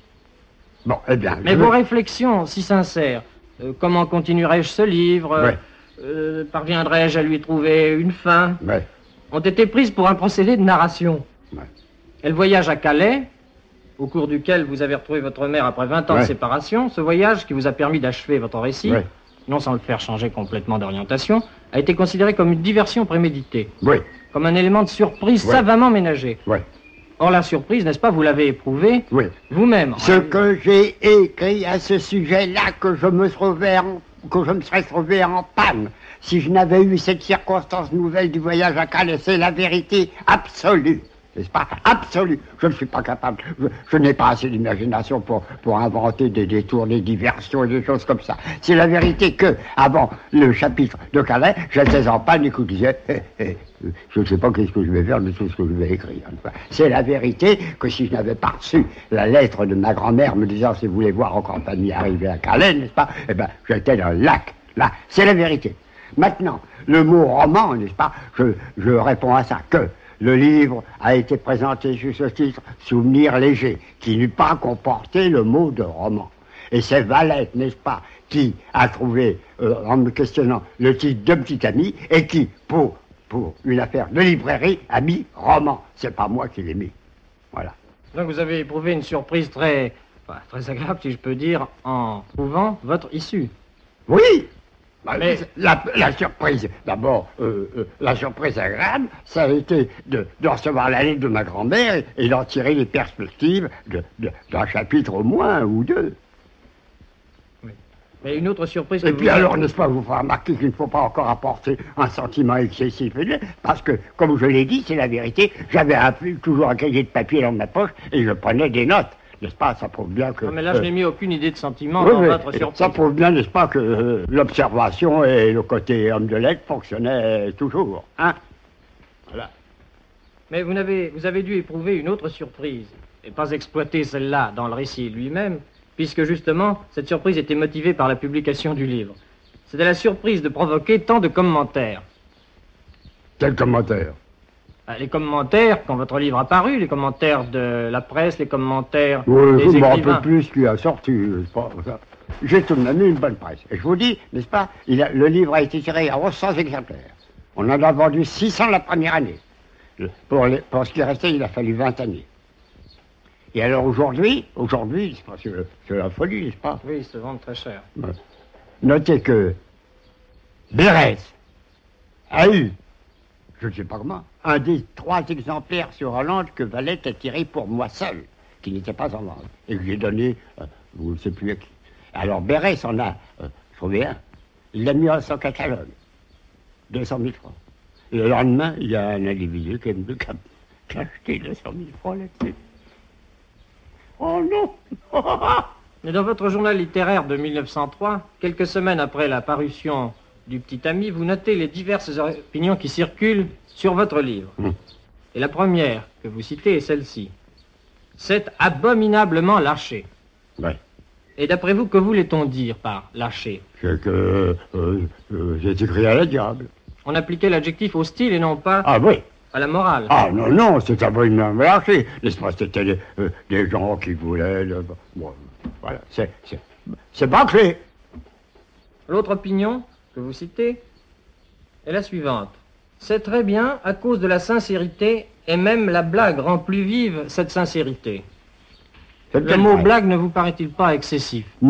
Bon, eh bien. Mais je vos vais- réflexions si sincères, euh, comment continuerai-je ce livre, Ouais. euh, parviendrai-je à lui trouver une fin, Ouais. ont été prises pour un procédé de narration. Ouais. Et le voyage à Calais, au cours duquel vous avez retrouvé votre mère après vingt ans de Ouais. séparation, ce voyage qui vous a permis d'achever votre récit, Ouais. non sans le faire changer complètement d'orientation, a été considéré comme une diversion préméditée, Oui. comme un élément de surprise Ouais. savamment ménagé. Oui. Or, la surprise, n'est-ce pas, vous l'avez éprouvée Oui. vous-même. Ce que j'ai écrit à ce sujet-là, que je me trouvais en, que je me serais trouvé en panne, si je n'avais eu cette circonstance nouvelle du voyage à Calais, c'est la vérité absolue. N'est-ce pas? Absolue. Je ne suis pas capable. Je, je n'ai pas assez d'imagination pour, pour inventer des détours, des diversions et des choses comme ça. C'est la vérité que, avant le chapitre de Calais, j'étais en panne et que je disais, eh, eh, je ne sais pas qu'est-ce que je vais faire, mais c'est ce que je vais écrire. C'est la vérité que si je n'avais pas reçu la lettre de ma grand-mère me disant si vous voulez voir en compagnie arriver à Calais, n'est-ce pas? Eh ben, j'étais dans le lac. Là, c'est la vérité. Maintenant, le mot roman, n'est-ce pas? Je, je réponds à ça que le livre a été présenté sous ce titre « Souvenir léger », qui n'eût pas comporté le mot de roman. Et c'est Valette, n'est-ce pas, qui a trouvé, euh, en me questionnant, le titre de Petit Ami, et qui, pour, pour une affaire de librairie, a mis roman. C'est pas moi qui l'ai mis. Voilà. Donc vous avez éprouvé une surprise très, enfin, très agréable, si je peux dire, en trouvant votre issue. Oui. Bah, Mais- la, la surprise, d'abord, euh, euh, la surprise agréable, ça a été de, de recevoir la lettre de ma grand-mère et, et d'en tirer les perspectives de, de, d'un chapitre au moins ou deux. Mais une autre surprise que Et vous puis avez- alors, n'est-ce pas, vous ferez remarquer qu'il ne faut pas encore apporter un sentiment excessif, parce que, comme je l'ai dit, c'est la vérité, j'avais un peu, toujours un cahier de papier dans ma poche et je prenais des notes, n'est-ce pas, ça prouve bien que... Non, mais là, je euh, n'ai mis aucune idée de sentiment oui, dans oui, votre et surprise. ça prouve bien, n'est-ce pas, que euh, l'observation et le côté homme de lettres fonctionnaient toujours, hein. Voilà. Mais vous avez, vous avez dû éprouver une autre surprise, et pas exploiter celle-là dans le récit lui-même, puisque justement, cette surprise était motivée par la publication du livre. C'était la surprise de provoquer tant de commentaires. Quel commentaire? Ah, les commentaires, quand votre livre a paru, les commentaires de la presse, les commentaires Oui, des je me écrivains. rappelle plus ce qui a sorti, n'est-ce pas, ça. J'ai tout de même eu une bonne presse. Et je vous dis, n'est-ce pas, il a, le livre a été tiré à onze cents exemplaires. On en a vendu six cents la première année. Le- Pour, les, pour ce qui restait, il a fallu vingt années. Et alors aujourd'hui, aujourd'hui, c'est, pas- c'est, c'est la folie, n'est-ce pas? Oui, ils se vendent très cher. Ouais. Notez que Bérès a eu, je ne sais pas comment, un des trois exemplaires sur Hollande que Valette a tiré pour moi seul, qui n'était pas en vente, et que j'ai donné, euh, vous ne savez plus à qui. Alors Bérès en a euh, trouvé un, il l'a mis en son catalogue, deux cent mille francs. Et le lendemain, il y a un individu qui aime qui a qui a acheté deux cent mille francs là-dessus. Oh non! Mais dans votre journal littéraire de mille neuf cent trois, quelques semaines après la parution du Petit Ami, vous notez les diverses opinions qui circulent sur votre livre. Mm. Et la première que vous citez est celle-ci. C'est abominablement lâché. Ouais. Et d'après vous, que voulait-on dire par lâché? C'est que euh, euh, j'ai écrit à la diable. On appliquait l'adjectif au style et non pas Ah oui. à la morale. Ah non, non, c'est un peu une marché. N'est-ce pas, c'était des, euh, des gens qui voulaient... le- bon, voilà, c'est... C'est, c'est bâclé. L'autre opinion que vous citez est la suivante. C'est très bien à cause de la sincérité et même la blague rend plus vive cette sincérité. C'est Le peut-être mot vrai. blague ne vous paraît-il pas excessif? Non.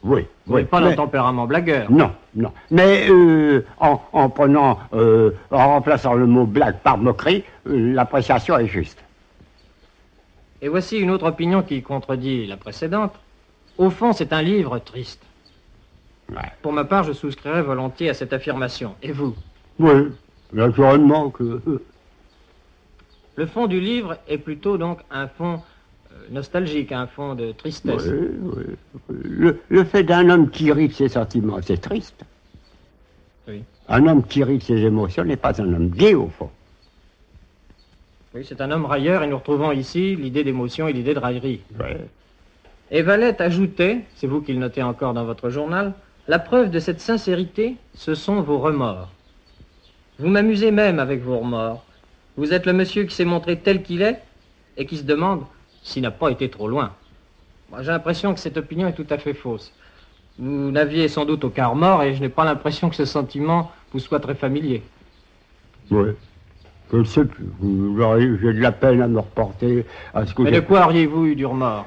Oui, Vous oui. n'êtes pas mais- d'un tempérament blagueur. Non, non. Mais euh, en, en prenant, euh, en remplaçant le mot blague par moquerie, euh, l'appréciation est juste. Et voici une autre opinion qui contredit la précédente. Au fond, c'est un livre triste. Ouais. Pour ma part, je souscrirais volontiers à cette affirmation. Et vous? Oui, naturellement que... Le fond du livre est plutôt donc un fond euh, nostalgique, un fond de tristesse. Oui, oui, oui. Le, le fait d'un homme qui rit de ses sentiments, c'est triste. Oui. Un homme qui rit de ses émotions n'est pas un homme gai, au fond. Oui, c'est un homme railleur et nous retrouvons ici l'idée d'émotion et l'idée de raillerie. Ouais. Et Valette ajoutait, c'est vous qui le notez encore dans votre journal, la preuve de cette sincérité, ce sont vos remords. Vous m'amusez même avec vos remords. Vous êtes le monsieur qui s'est montré tel qu'il est et qui se demande s'il n'a pas été trop loin. Moi, j'ai l'impression que cette opinion est tout à fait fausse. Vous n'aviez sans doute aucun remords et je n'ai pas l'impression que ce sentiment vous soit très familier. Oui. Je ne sais plus. Vous- J'ai j'ai de la peine à me reporter à ce que Mais j'ai- de quoi auriez-vous eu du remords?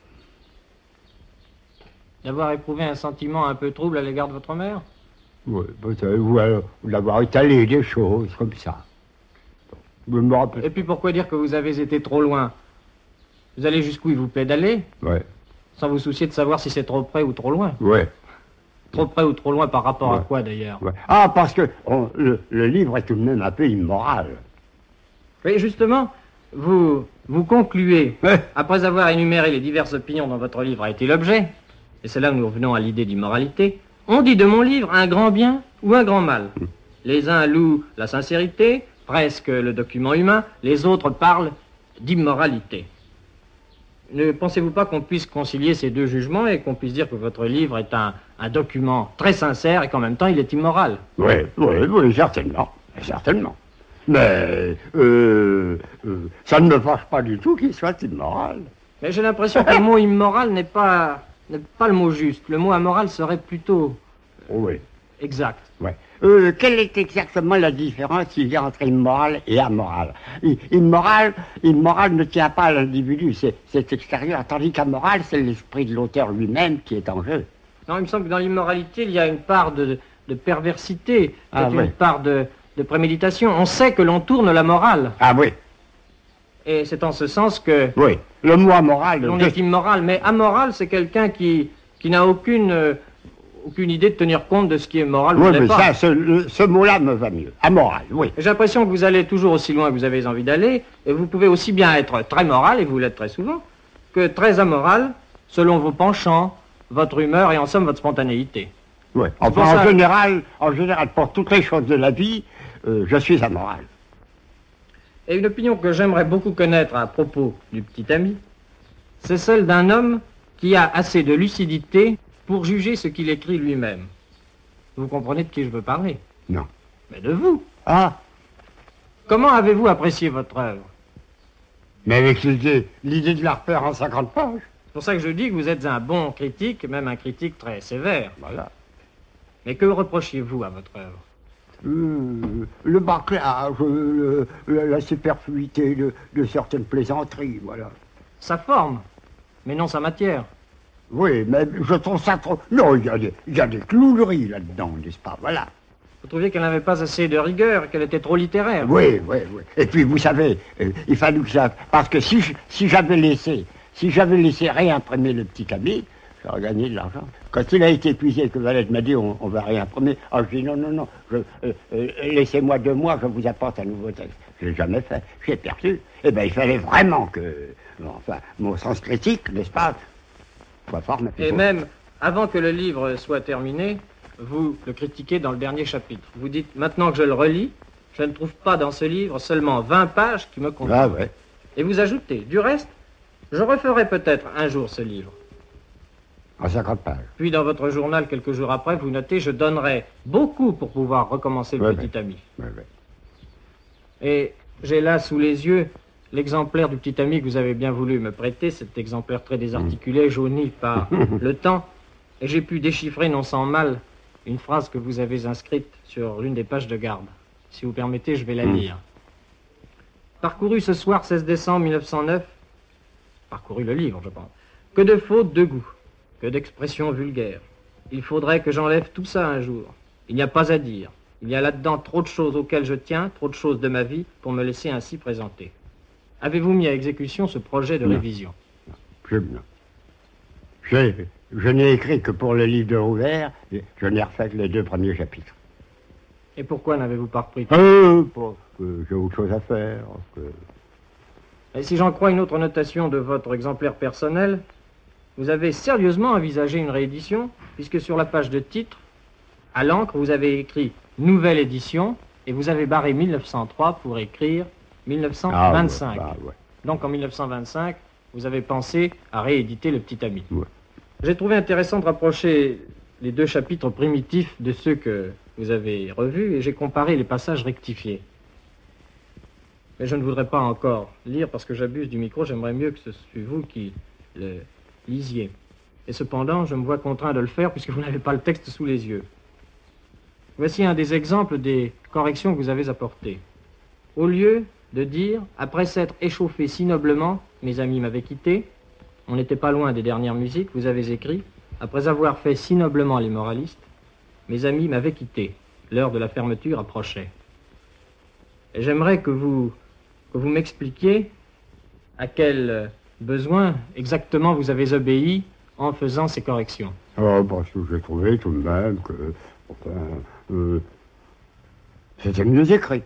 D'avoir éprouvé un sentiment un peu trouble à l'égard de votre mère? Oui, peut-être, ou alors d'avoir étalé des choses comme ça. Je me rappelle. Et puis pourquoi dire que vous avez été trop loin? Vous allez jusqu'où il vous plaît d'aller, Ouais, sans vous soucier de savoir si c'est trop près ou trop loin. ouais, Trop près ou trop loin par rapport à Ouais. quoi d'ailleurs? ouais. Ah, parce que on- le, le livre est tout de même un peu immoral. Oui, justement, vous, vous concluez, Ouais. après avoir énuméré les diverses opinions dont votre livre a été l'objet, et c'est là où nous revenons à l'idée d'immoralité, on dit de mon livre un grand bien ou un grand mal. Les uns louent la sincérité, presque le document humain, les autres parlent d'immoralité. Ne pensez-vous pas qu'on puisse concilier ces deux jugements et qu'on puisse dire que votre livre est un, un document très sincère et qu'en même temps il est immoral? Oui, oui, oui, certainement, certainement. Mais euh, euh, ça ne me fâche pas du tout qu'il soit immoral. Mais j'ai l'impression que le mot immoral n'est pas, n'est pas le mot juste. Le mot amoral serait plutôt Oui, exact. ouais. Euh, quelle est exactement la différence qu'il y a entre immoral et amoral? I- Immoral, immoral ne tient pas à l'individu, c'est c'est extérieur, tandis qu'amoral, c'est l'esprit de l'auteur lui-même qui est en jeu. Non, il me semble que dans l'immoralité, il y a une part de, de perversité, Ah, peut-être oui. une part de, de préméditation. On sait que l'on tourne la morale. Ah oui, Et c'est en ce sens que oui. Le mot amoral, l'on je- est immoral. Mais amoral, c'est quelqu'un qui, qui n'a aucune, euh, aucune idée de tenir compte de ce qui est moral ou oui, n'est mais pas. ça, ce, le- ce mot-là me va mieux. Amoral, oui. J'ai l'impression que vous allez toujours aussi loin que vous avez envie d'aller, et vous pouvez aussi bien être très moral, et vous l'êtes très souvent, que très amoral, selon vos penchants, votre humeur et en somme votre spontanéité. Oui. C'est Enfin, pour en ça- général, en général, pour toutes les choses de la vie, euh, je suis amoral. Et une opinion que j'aimerais beaucoup connaître à propos du petit ami, c'est celle d'un homme qui a assez de lucidité pour juger ce qu'il écrit lui-même. Vous comprenez de qui je veux parler? Non. Mais de vous. Ah, Comment avez-vous apprécié votre œuvre? mais avec l'idée, l'idée de la refaire en cinquante pages. C'est pour ça que je dis que vous êtes un bon critique, même un critique très sévère. Voilà. Mais que reprochiez-vous à votre œuvre? Euh, le bâclage, euh, le- la, la superfluité de, de certaines plaisanteries, voilà. Sa forme, mais non sa matière. Oui, mais je trouve ça trop... Non, il y a des, il y a des clowneries là-dedans, n'est-ce pas? Voilà. Vous trouviez qu'elle n'avait pas assez de rigueur, qu'elle était trop littéraire? Oui, oui, oui. Et puis, vous savez, euh, il fallait que ça... Parce que si, je- si j'avais laissé, si j'avais laissé réimprimer le petit ami, j'aurais gagné de l'argent. Quand il a été épuisé, que Valette m'a dit, on, on va réimprimer, alors je dis, non, non, non, je- euh, euh, laissez-moi deux mois, je vous apporte un nouveau texte. Je l'ai jamais fait, j'ai perçu. Eh bien, il fallait vraiment que... bon, enfin, mon sens critique, n'est-ce pas, soit fort, mais Et même, avant que le livre soit terminé, vous le critiquez dans le dernier chapitre. Vous dites, maintenant que je le relis, je ne trouve pas dans ce livre seulement vingt pages qui me conviennent. Ah ouais. Et vous ajoutez, du reste, je referai peut-être un jour ce livre. En cinquante pages. Puis dans votre journal, quelques jours après, vous notez, je donnerai beaucoup pour pouvoir recommencer le Ouais, petit ami. Ouais, ouais. Et j'ai là sous les yeux l'exemplaire du petit ami que vous avez bien voulu me prêter, cet exemplaire très désarticulé, jauni par le temps. Et j'ai pu déchiffrer, non sans mal, une phrase que vous avez inscrite sur l'une des pages de garde. Si vous permettez, je vais la lire. Parcouru ce soir seize décembre mille neuf cent neuf, parcouru le livre, je pense, que de fautes de goût. que d'expressions vulgaires. Il faudrait que j'enlève tout ça un jour. Il n'y a pas à dire. Il y a là-dedans trop de choses auxquelles je tiens, trop de choses de ma vie, pour me laisser ainsi présenter. Avez-vous mis à exécution ce projet de non. révision? Je, non. Je, je n'ai écrit que pour le livre de Rouvert, je n'ai refait que les deux premiers chapitres. Et pourquoi n'avez-vous pas repris? Euh, parce que j'ai autre chose à faire. Que... Et si j'en crois une autre notation de votre exemplaire personnel, vous avez sérieusement envisagé une réédition, puisque sur la page de titre, à l'encre, vous avez écrit « Nouvelle édition » et vous avez barré mille neuf cent trois pour écrire mille neuf cent vingt-cinq. Ah, ouais, bah, ouais. Donc en mille neuf cent vingt-cinq, vous avez pensé à rééditer Le Petit Ami. Ouais. J'ai trouvé intéressant de rapprocher les deux chapitres primitifs de ceux que vous avez revus et j'ai comparé les passages rectifiés. Mais je ne voudrais pas encore lire parce que j'abuse du micro, j'aimerais mieux que ce soit vous qui le lisiez. Et cependant, je me vois contraint de le faire puisque vous n'avez pas le texte sous les yeux. Voici un des exemples des corrections que vous avez apportées. Au lieu de dire, après s'être échauffé si noblement, mes amis m'avaient quitté, on n'était pas loin des dernières musiques, vous avez écrit, après avoir fait si noblement les moralistes, mes amis m'avaient quitté, l'heure de la fermeture approchait. Et j'aimerais que vous, que vous m'expliquiez à quel besoin exactement vous avez obéi en faisant ces corrections. Oh, parce que j'ai trouvé tout de même que, enfin, euh, c'était mieux écrit.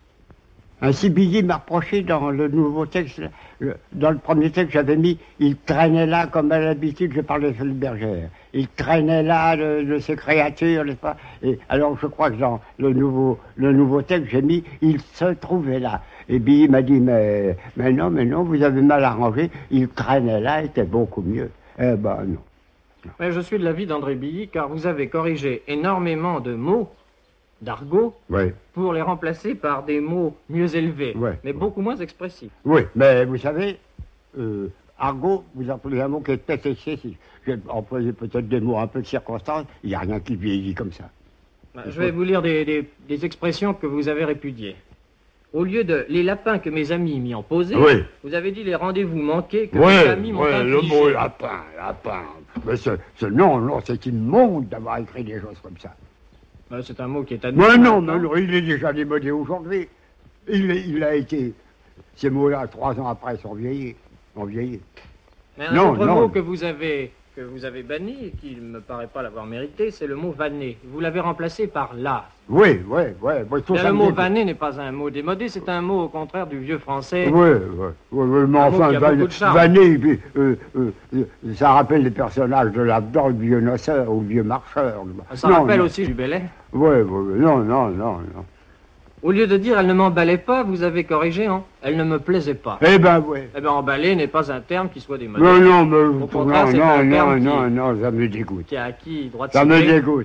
Ainsi, Billy m'a reproché dans le nouveau texte, le, dans le premier texte, j'avais mis, il traînait là, comme à l'habitude, je parlais de Bergère. Il traînait là de, de ses créatures, n'est-ce pas? Et alors, je crois que dans le nouveau, le nouveau texte, j'ai mis, il se trouvait là. Et Billy m'a dit, mais, mais non, mais non, vous avez mal arrangé, il traînait là, était beaucoup mieux. Eh ben, non. Mais je suis de l'avis d'André Billy, car vous avez corrigé énormément de mots d'argot, Oui. pour les remplacer par des mots mieux élevés, Ouais, mais ouais. beaucoup moins expressifs. Oui, mais vous savez, euh, argot, vous employez un mot qui est peut-être excessif. J'ai employé peut-être des mots un peu de circonstance, il n'y a rien qui vieillit comme ça. Ben, je vais vous lire des, des, des expressions que vous avez répudiées. Au lieu de « les lapins que mes amis m'y ont posés Oui. », vous avez dit « les rendez-vous manqués que Oui, mes amis m'ont oui, le infligés mot lapin, lapin. Mais ce, ce non, non, c'est immonde d'avoir écrit des choses comme ça. Ben, c'est un mot qui est admis. Mais non, mais maintenant. non, il est déjà démodé aujourd'hui. Il, est- il a été, ces mots-là, trois ans après, sont vieillis. Sont vieillis. Mais un Non, autre non. mot que vous avez que vous avez banni et qui ne me paraît pas l'avoir mérité, c'est le mot vanner. Vous l'avez remplacé par là. Oui, oui, oui. oui, tout Mais ça le me mot dégoûte. vanner n'est pas un mot démodé, c'est un mot au contraire du vieux français. Oui, oui, oui, oui, mais Un mot enfin, qui a Van- beaucoup de charme. Vanner, puis, euh, euh, euh, ça rappelle les personnages de là-dedans, le vieux noceur ou le vieux marcheur. Ça Non, rappelle non. aussi du Belay. Oui, oui, oui, non, non, non, non. Au lieu de dire elle ne m'emballait pas, vous avez corrigé en elle ne me plaisait pas. Eh ben, oui. Eh bien, emballer n'est pas un terme qui soit démodé. Non, non, mais, Au contraire, non, c'est non, un non, terme qui- non, non, ça me dégoûte. Qui a acquis droit de Ça me citer. dégoûte.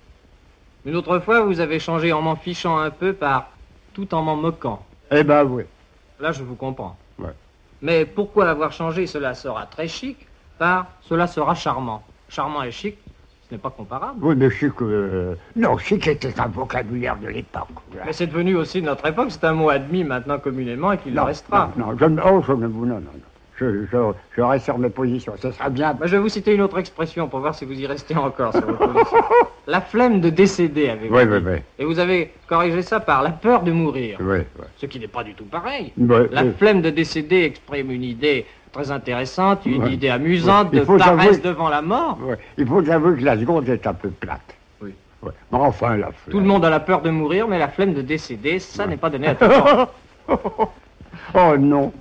Une autre fois, vous avez changé en m'en fichant un peu par tout en m'en moquant. Eh ben, oui. Là, je vous comprends. Ouais. Mais pourquoi avoir changé cela sera très chic par cela sera charmant. Charmant et chic, ce n'est pas comparable. Oui, mais chic, euh, non, chic était un vocabulaire de l'époque. là. Mais c'est devenu aussi de notre époque, c'est un mot admis maintenant communément et qu'il le Non, restera. non, non, je ne, oh, je ne vous, non, non, non. Je, je, je reste sur mes positions. Ce sera bien. Bah, je vais vous citer une autre expression pour voir si vous y restez encore sur votre position. La flemme de décéder, avez-vous Oui, dit. oui, oui. Et vous avez corrigé ça par la peur de mourir. Oui, oui. Ce qui n'est pas du tout pareil. Oui, La oui. flemme de décéder exprime une idée très intéressante, une Ouais. idée amusante Ouais. Il de faut paresse avouer- devant la mort. Oui. Il faut avouer que la seconde est un peu plate. Oui. Ouais. Mais enfin, la flemme. Tout le monde a la peur de mourir, mais la flemme de décéder, ça n'est pas donné à tout le monde. Oh non.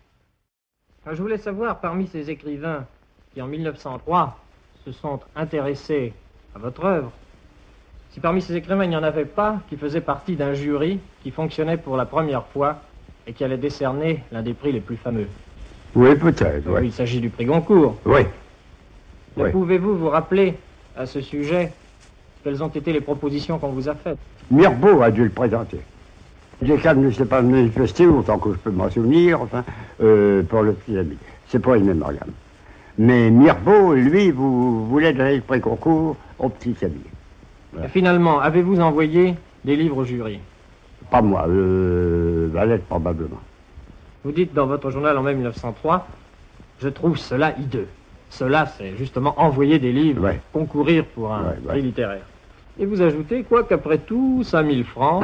Je voulais savoir, parmi ces écrivains qui, en mille neuf cent trois, se sont intéressés à votre œuvre, si parmi ces écrivains, il n'y en avait pas qui faisaient partie d'un jury qui fonctionnait pour la première fois et qui allait décerner l'un des prix les plus fameux. Oui, peut-être, Oui, oui. il s'agit du prix Goncourt. Oui. Mais Oui. pouvez-vous vous rappeler à ce sujet quelles ont été les propositions qu'on vous a faites? Mirbeau a dû le présenter. Descartes ne s'est pas manifesté, autant que je peux m'en souvenir, enfin, euh, pour le petit ami. C'est pas une mémorial. Mais Mirbeau, lui, vous voulez donner le prix concours au petit ami. Et finalement, avez-vous envoyé des livres au jury? Pas moi, euh, Valette probablement. Vous dites dans votre journal en mai mille neuf cent trois, je trouve cela hideux. Cela, c'est justement envoyer des livres, Ouais. concourir pour un Ouais, ouais. prix littéraire. Et vous ajoutez, quoi qu'après tout, cinq mille francs.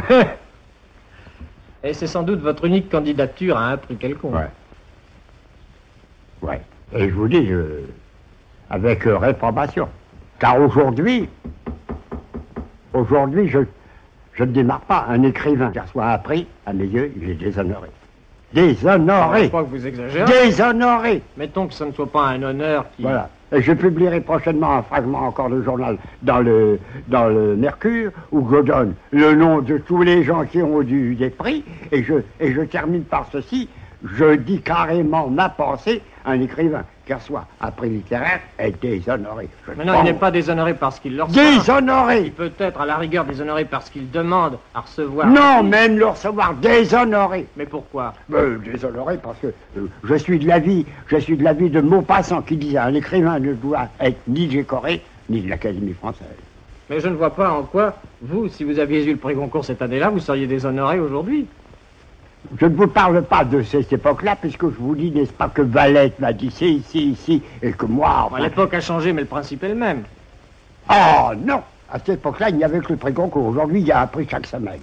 Et c'est sans doute votre unique candidature à un prix quelconque. Ouais. Ouais. Et je vous dis, euh, avec euh, réprobation. Car aujourd'hui, aujourd'hui, je, je ne démarre pas un écrivain qui reçoit un prix, à mes yeux, il est déshonoré. Je Déshonoré. crois que vous exagérez. Déshonoré. Mettons que ce ne soit pas un honneur qui... Voilà. Et je publierai prochainement un fragment encore de journal dans le, dans le Mercure, où je donne le nom de tous les gens qui ont eu des prix, et je, et je termine par ceci, je dis carrément ma pensée, un écrivain qui reçoit un prix littéraire est déshonoré. Je Mais non, il n'est pense. pas déshonoré parce qu'il le reçoit. Déshonoré. Il peut être à la rigueur déshonoré parce qu'il demande à recevoir... Non, même le recevoir déshonoré. Mais pourquoi? Euh, déshonoré parce que euh, je suis de l'avis, je suis de l'avis de Maupassant qui disait un écrivain ne doit être ni décoré ni de l'Académie française. Mais je ne vois pas en quoi, vous, si vous aviez eu le prix Goncourt cette année-là, vous seriez déshonoré aujourd'hui. Je ne vous parle pas de cette époque-là, puisque je vous dis, n'est-ce pas, que Valette m'a dit c'est ici, ici, et que moi... Bon, l'époque a changé, mais le principe est le même. Oh non. À cette époque-là, il n'y avait que le prix Goncourt. Aujourd'hui, il y a un prix chaque semaine.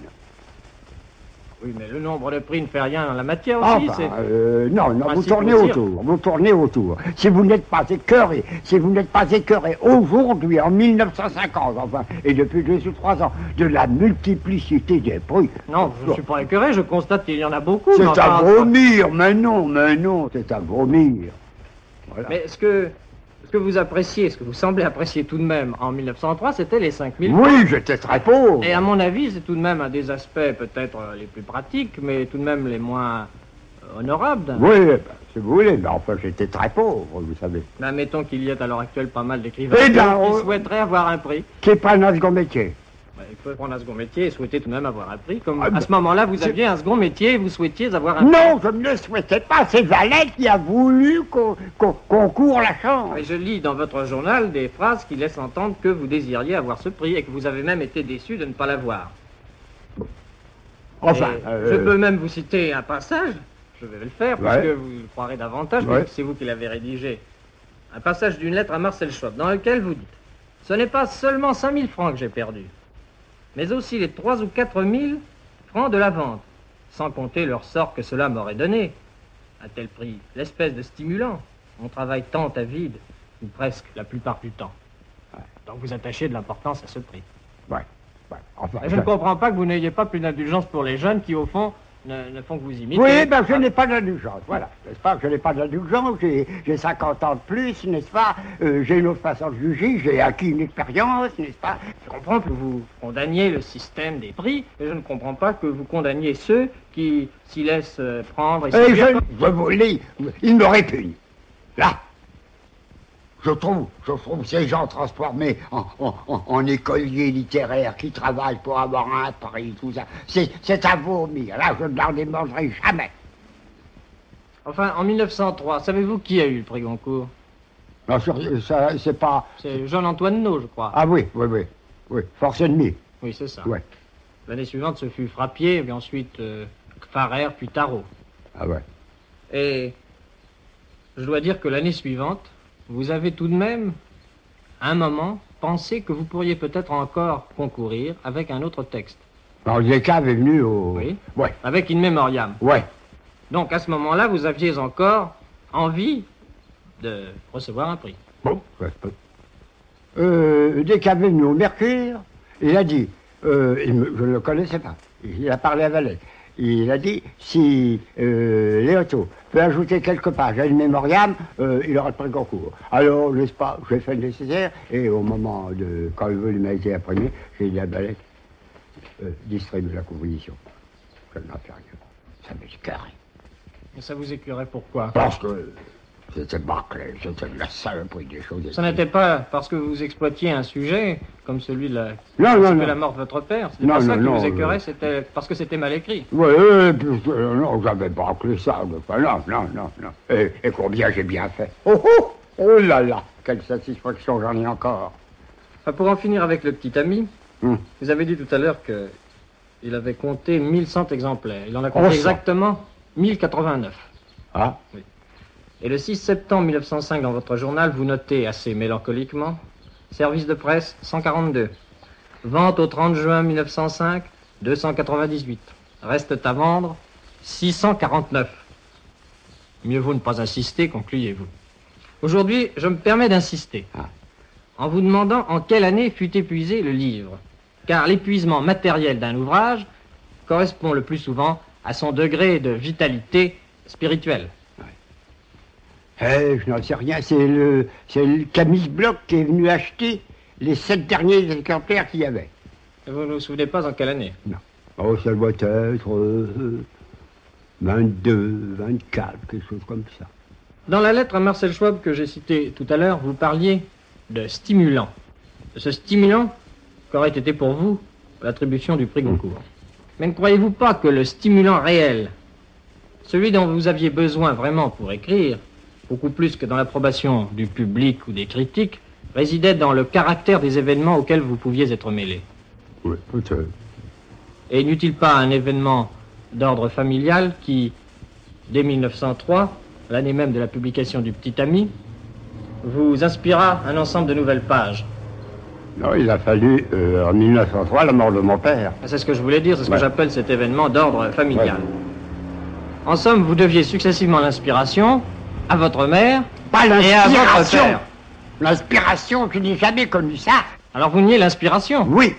Oui, mais le nombre de prix ne fait rien dans la matière aussi. Enfin, c'est... euh, non, non, vous Principe tournez aussi. autour, vous tournez autour. Si vous n'êtes pas écœuré, si vous n'êtes pas écœuré aujourd'hui, en mille neuf cent cinquante, enfin, et depuis deux ou trois ans, de la multiplicité des prix. Non, je ne suis pas écœuré, je constate qu'il y en a beaucoup. C'est mais enfin, à vomir, mais non, mais non, c'est à vomir. Voilà. Mais ce que, ce que vous appréciez, ce que vous semblez apprécier tout de même en mille neuf cent trois, c'était les cinq mille. Oui, j'étais très pauvre. Et à mon avis, c'est tout de même un des aspects peut-être euh, les plus pratiques, mais tout de même les moins euh, honorables. d'un- Oui, ben, si vous voulez, mais enfin, j'étais très pauvre, vous savez. Ben, mettons qu'il y ait à l'heure actuelle pas mal d'écrivains Eh qui, ben, qui on- souhaiteraient avoir un prix. Qui est pas un second métier. Ben, il faut prendre un second métier et souhaiter tout de même avoir un prix. Comme Ah, à ben, ce moment-là, vous c'est- aviez un second métier et vous souhaitiez avoir un prix. Non, je ne le souhaitais pas, c'est Valette qui a voulu qu'on qu'on qu'on court la chance. Mais je lis dans votre journal des phrases qui laissent entendre que vous désiriez avoir ce prix et que vous avez même été déçu de ne pas l'avoir. Enfin, Et euh, je peux même vous citer un passage, je vais le faire parce Ouais. que vous le croirez davantage, Ouais. mais c'est vous qui l'avez rédigé. Un passage d'une lettre à Marcel Schwab dans lequel vous dites « Ce n'est pas seulement cinq mille francs que j'ai perdus, mais aussi les trois ou quatre mille francs de la vente, sans compter leur sort que cela m'aurait donné. À tel prix, l'espèce de stimulant. On travaille tant à vide, ou presque la plupart du temps. Donc vous attachez de l'importance à ce prix. ouais, ouais, enfin, Et je ne comprends pas que vous n'ayez pas plus d'indulgence pour les jeunes qui, au fond, ne, ne font que vous imiter. Oui, ben je n'ai pas d'indulgence, voilà. N'est-ce pas que je n'ai pas d'indulgence, j'ai j'ai cinquante ans de plus, n'est-ce pas? Euh, j'ai une autre façon de juger, j'ai acquis une expérience, n'est-ce pas? Je comprends que vous condamniez le système des prix, mais je ne comprends pas que vous condamniez ceux qui s'y laissent euh, prendre et Et séduire je, comme- je vous le dis, il me répugne. Là, je trouve, je trouve ces gens transformés en, en, en, en écoliers littéraires qui travaillent pour avoir un prix, tout ça. C'est c'est à vomir. Là, je ne leur démangerai jamais. Enfin, en mille neuf cent trois, savez-vous qui a eu le prix Goncourt? Non, sur- ça, c'est pas... C'est Jean-Antoine Naud, je crois. Ah oui, oui, oui. Oui, force ennemie. Oui, c'est ça. Ouais. L'année suivante, ce fut Frappier, et ensuite euh, Farrer, puis Tarot. Ah ouais. Et je dois dire que l'année suivante, vous avez tout de même, à un moment, pensé que vous pourriez peut-être encore concourir avec un autre texte, Alors, Descaves est venu au... Oui. Ouais, avec In Memoriam. ouais. Donc à ce moment-là, vous aviez encore envie de recevoir un prix. Bon, ouais, ouais. Euh, Descaves est venu au Mercure, il a dit, euh, il me- je ne le connaissais pas, il a parlé à Valette. Il a dit, si euh, Léoto peut ajouter quelques pages à une mémoriam, euh, il aura le prix Goncourt. Alors, n'est-ce pas, j'ai fait le nécessaire, et au moment de, quand le volume a été imprimé, j'ai dit à Valette, euh, distribue la composition. Je ne fais rien. Ça m'écœurait. Et ça vous écurait pourquoi? Parce que c'était bâclé, c'était de la saloperie des choses. Ce n'était pas parce que vous exploitiez un sujet comme celui de la, Non, non, de non. la mort de votre père. C'était Non, pas ça non, qui non, vous écœurait, euh. c'était parce que c'était mal écrit. Oui, oui, puis, euh, non, j'avais bâclé ça. de quoi. Non, non, non, non. Et, et combien j'ai bien fait. Oh, oh, oh là là, quelle satisfaction j'en ai encore. Enfin, pour en finir avec le petit ami, Hum. vous avez dit tout à l'heure que il avait compté mille cent exemplaires. Il en a compté Oh, ça. exactement mille quatre-vingt-neuf. Ah, Et le six septembre mille neuf cent cinq, dans votre journal, vous notez assez mélancoliquement, service de presse cent quarante-deux, vente au trente juin mille neuf cent cinq, deux cent quatre-vingt-dix-huit, reste à vendre six cent quarante-neuf. Mieux vaut ne pas insister, concluez-vous. Aujourd'hui, je me permets d'insister, ah. en vous demandant en quelle année fut épuisé le livre, car l'épuisement matériel d'un ouvrage correspond le plus souvent à son degré de vitalité spirituelle. Eh, je n'en sais rien, c'est le, c'est le Camille Bloch qui est venu acheter les sept derniers exemplaires qu'il y avait. Et vous ne vous souvenez pas en quelle année? Non. Oh, ça doit être euh, vingt-deux, vingt-quatre, quelque chose comme ça. Dans la lettre à Marcel Schwab que j'ai citée tout à l'heure, vous parliez de stimulant. Ce stimulant qu'aurait été pour vous l'attribution du prix Goncourt. Mmh. Mais ne croyez-vous pas que le stimulant réel, celui dont vous aviez besoin vraiment pour écrire, beaucoup plus que dans l'approbation du public ou des critiques, résidait dans le caractère des événements auxquels vous pouviez être mêlé? Oui, peut-être. Et n'eut-il pas un événement d'ordre familial qui, dès mille neuf cent trois, l'année même de la publication du Petit Ami, vous inspira un ensemble de nouvelles pages? Non, il a fallu, euh, en mille neuf cent trois, la mort de mon père. C'est ce que je voulais dire, c'est ce ouais. que j'appelle cet événement d'ordre familial. Ouais. En somme, vous deviez successivement l'inspiration à votre mère Pas et à votre père. L'inspiration, je n'ai jamais connu ça. Alors vous niez l'inspiration? Oui.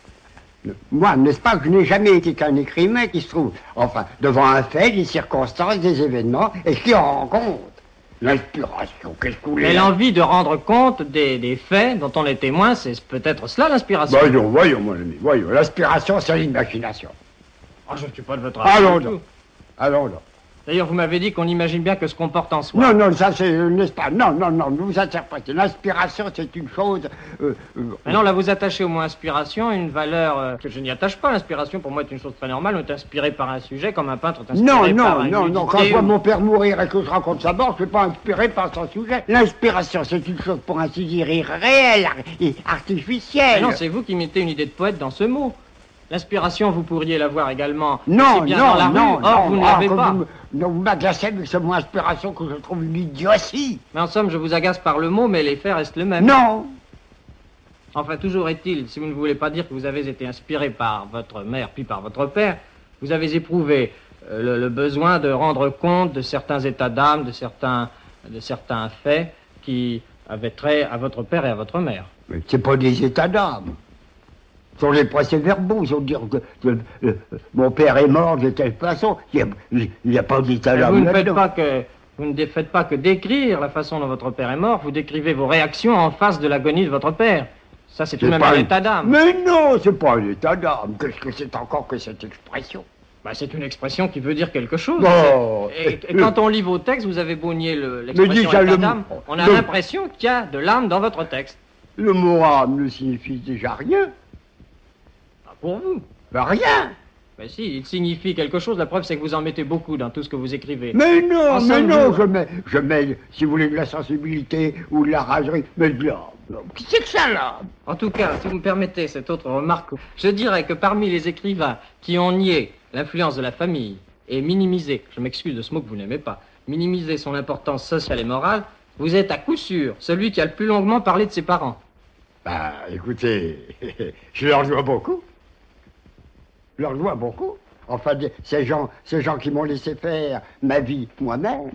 Moi, n'est-ce pas que je n'ai jamais été qu'un écrivain qui se trouve, enfin, devant un fait, des circonstances, des événements, et qui en rend compte. L'inspiration, qu'est-ce que vous voulez? Mais l'envie de rendre compte des, des faits dont on est témoin, c'est peut-être cela l'inspiration. Voyons, voyons, mon ami, voyons. L'inspiration, c'est l'imagination. Oh, je ne suis pas de votre avis. Allons là. Allons là. D'ailleurs, vous m'avez dit qu'on imagine bien que ce qu'on porte en soi. Non, non, ça c'est, n'est-ce pas? Non, non, non, vous interprétez. L'inspiration, c'est une chose... Euh, euh, Mais non, là, vous attachez au mot inspiration une valeur euh, que je n'y attache pas. L'inspiration, pour moi, est une chose très normale. On est inspiré par un sujet, comme un peintre est inspiré non, par non, un Non, non, non, quand je vois mon père mourir et que je raconte sa mort, je ne suis pas inspiré par son sujet. L'inspiration, c'est une chose, pour ainsi dire, irréelle et artificielle. Mais non, c'est vous qui mettez une idée de poète dans ce mot. L'inspiration, vous pourriez l'avoir également. Non, bien non, dans la non, rue. Or, non, vous ne ah, l'avez pas. Vous, non, vous m'agacez avec ce mot inspiration que je trouve une idiotie. Mais en somme, je vous agace par le mot, mais les faits restent le même. Non. Enfin, toujours est-il, si vous ne voulez pas dire que vous avez été inspiré par votre mère puis par votre père, vous avez éprouvé euh, le, le besoin de rendre compte de certains états d'âme, de certains, de certains faits qui avaient trait à votre père et à votre mère. Mais c'est pas des états d'âme. Ce sont les procès-verbaux, ils ont dire que, que euh, mon père est mort de telle façon. Il n'y a, a pas d'état d'âme. Vous ne faites pas que vous ne faites pas que décrire la façon dont votre père est mort. Vous décrivez vos réactions en face de l'agonie de votre père. Ça, c'est tout de même un état d'âme. Mais non, c'est pas un état d'âme. Qu'est-ce que c'est encore que cette expression? Bah, c'est une expression qui veut dire quelque chose. Oh, et, et quand on lit vos textes, vous avez beau nier le, l'expression état le, d'âme, on a le, l'impression qu'il y a de l'âme dans votre texte. Le mot âme ne signifie déjà rien. Pour vous? Ben rien. Ben si, il signifie quelque chose. La preuve, c'est que vous en mettez beaucoup dans tout ce que vous écrivez. Mais non, mais non, je mets, je mets, si vous voulez, de la sensibilité ou de la ragerie, mais de l'âme. Qu'est-ce que c'est que ça, l'âme? En tout cas, si vous me permettez cette autre remarque, je dirais que parmi les écrivains qui ont nié l'influence de la famille et minimisé, je m'excuse de ce mot que vous n'aimez pas, minimisé son importance sociale et morale, vous êtes à coup sûr celui qui a le plus longuement parlé de ses parents. Bah, écoutez, je leur dois beaucoup. Je leur dois beaucoup. Enfin, ces gens, ces gens qui m'ont laissé faire ma vie moi-même.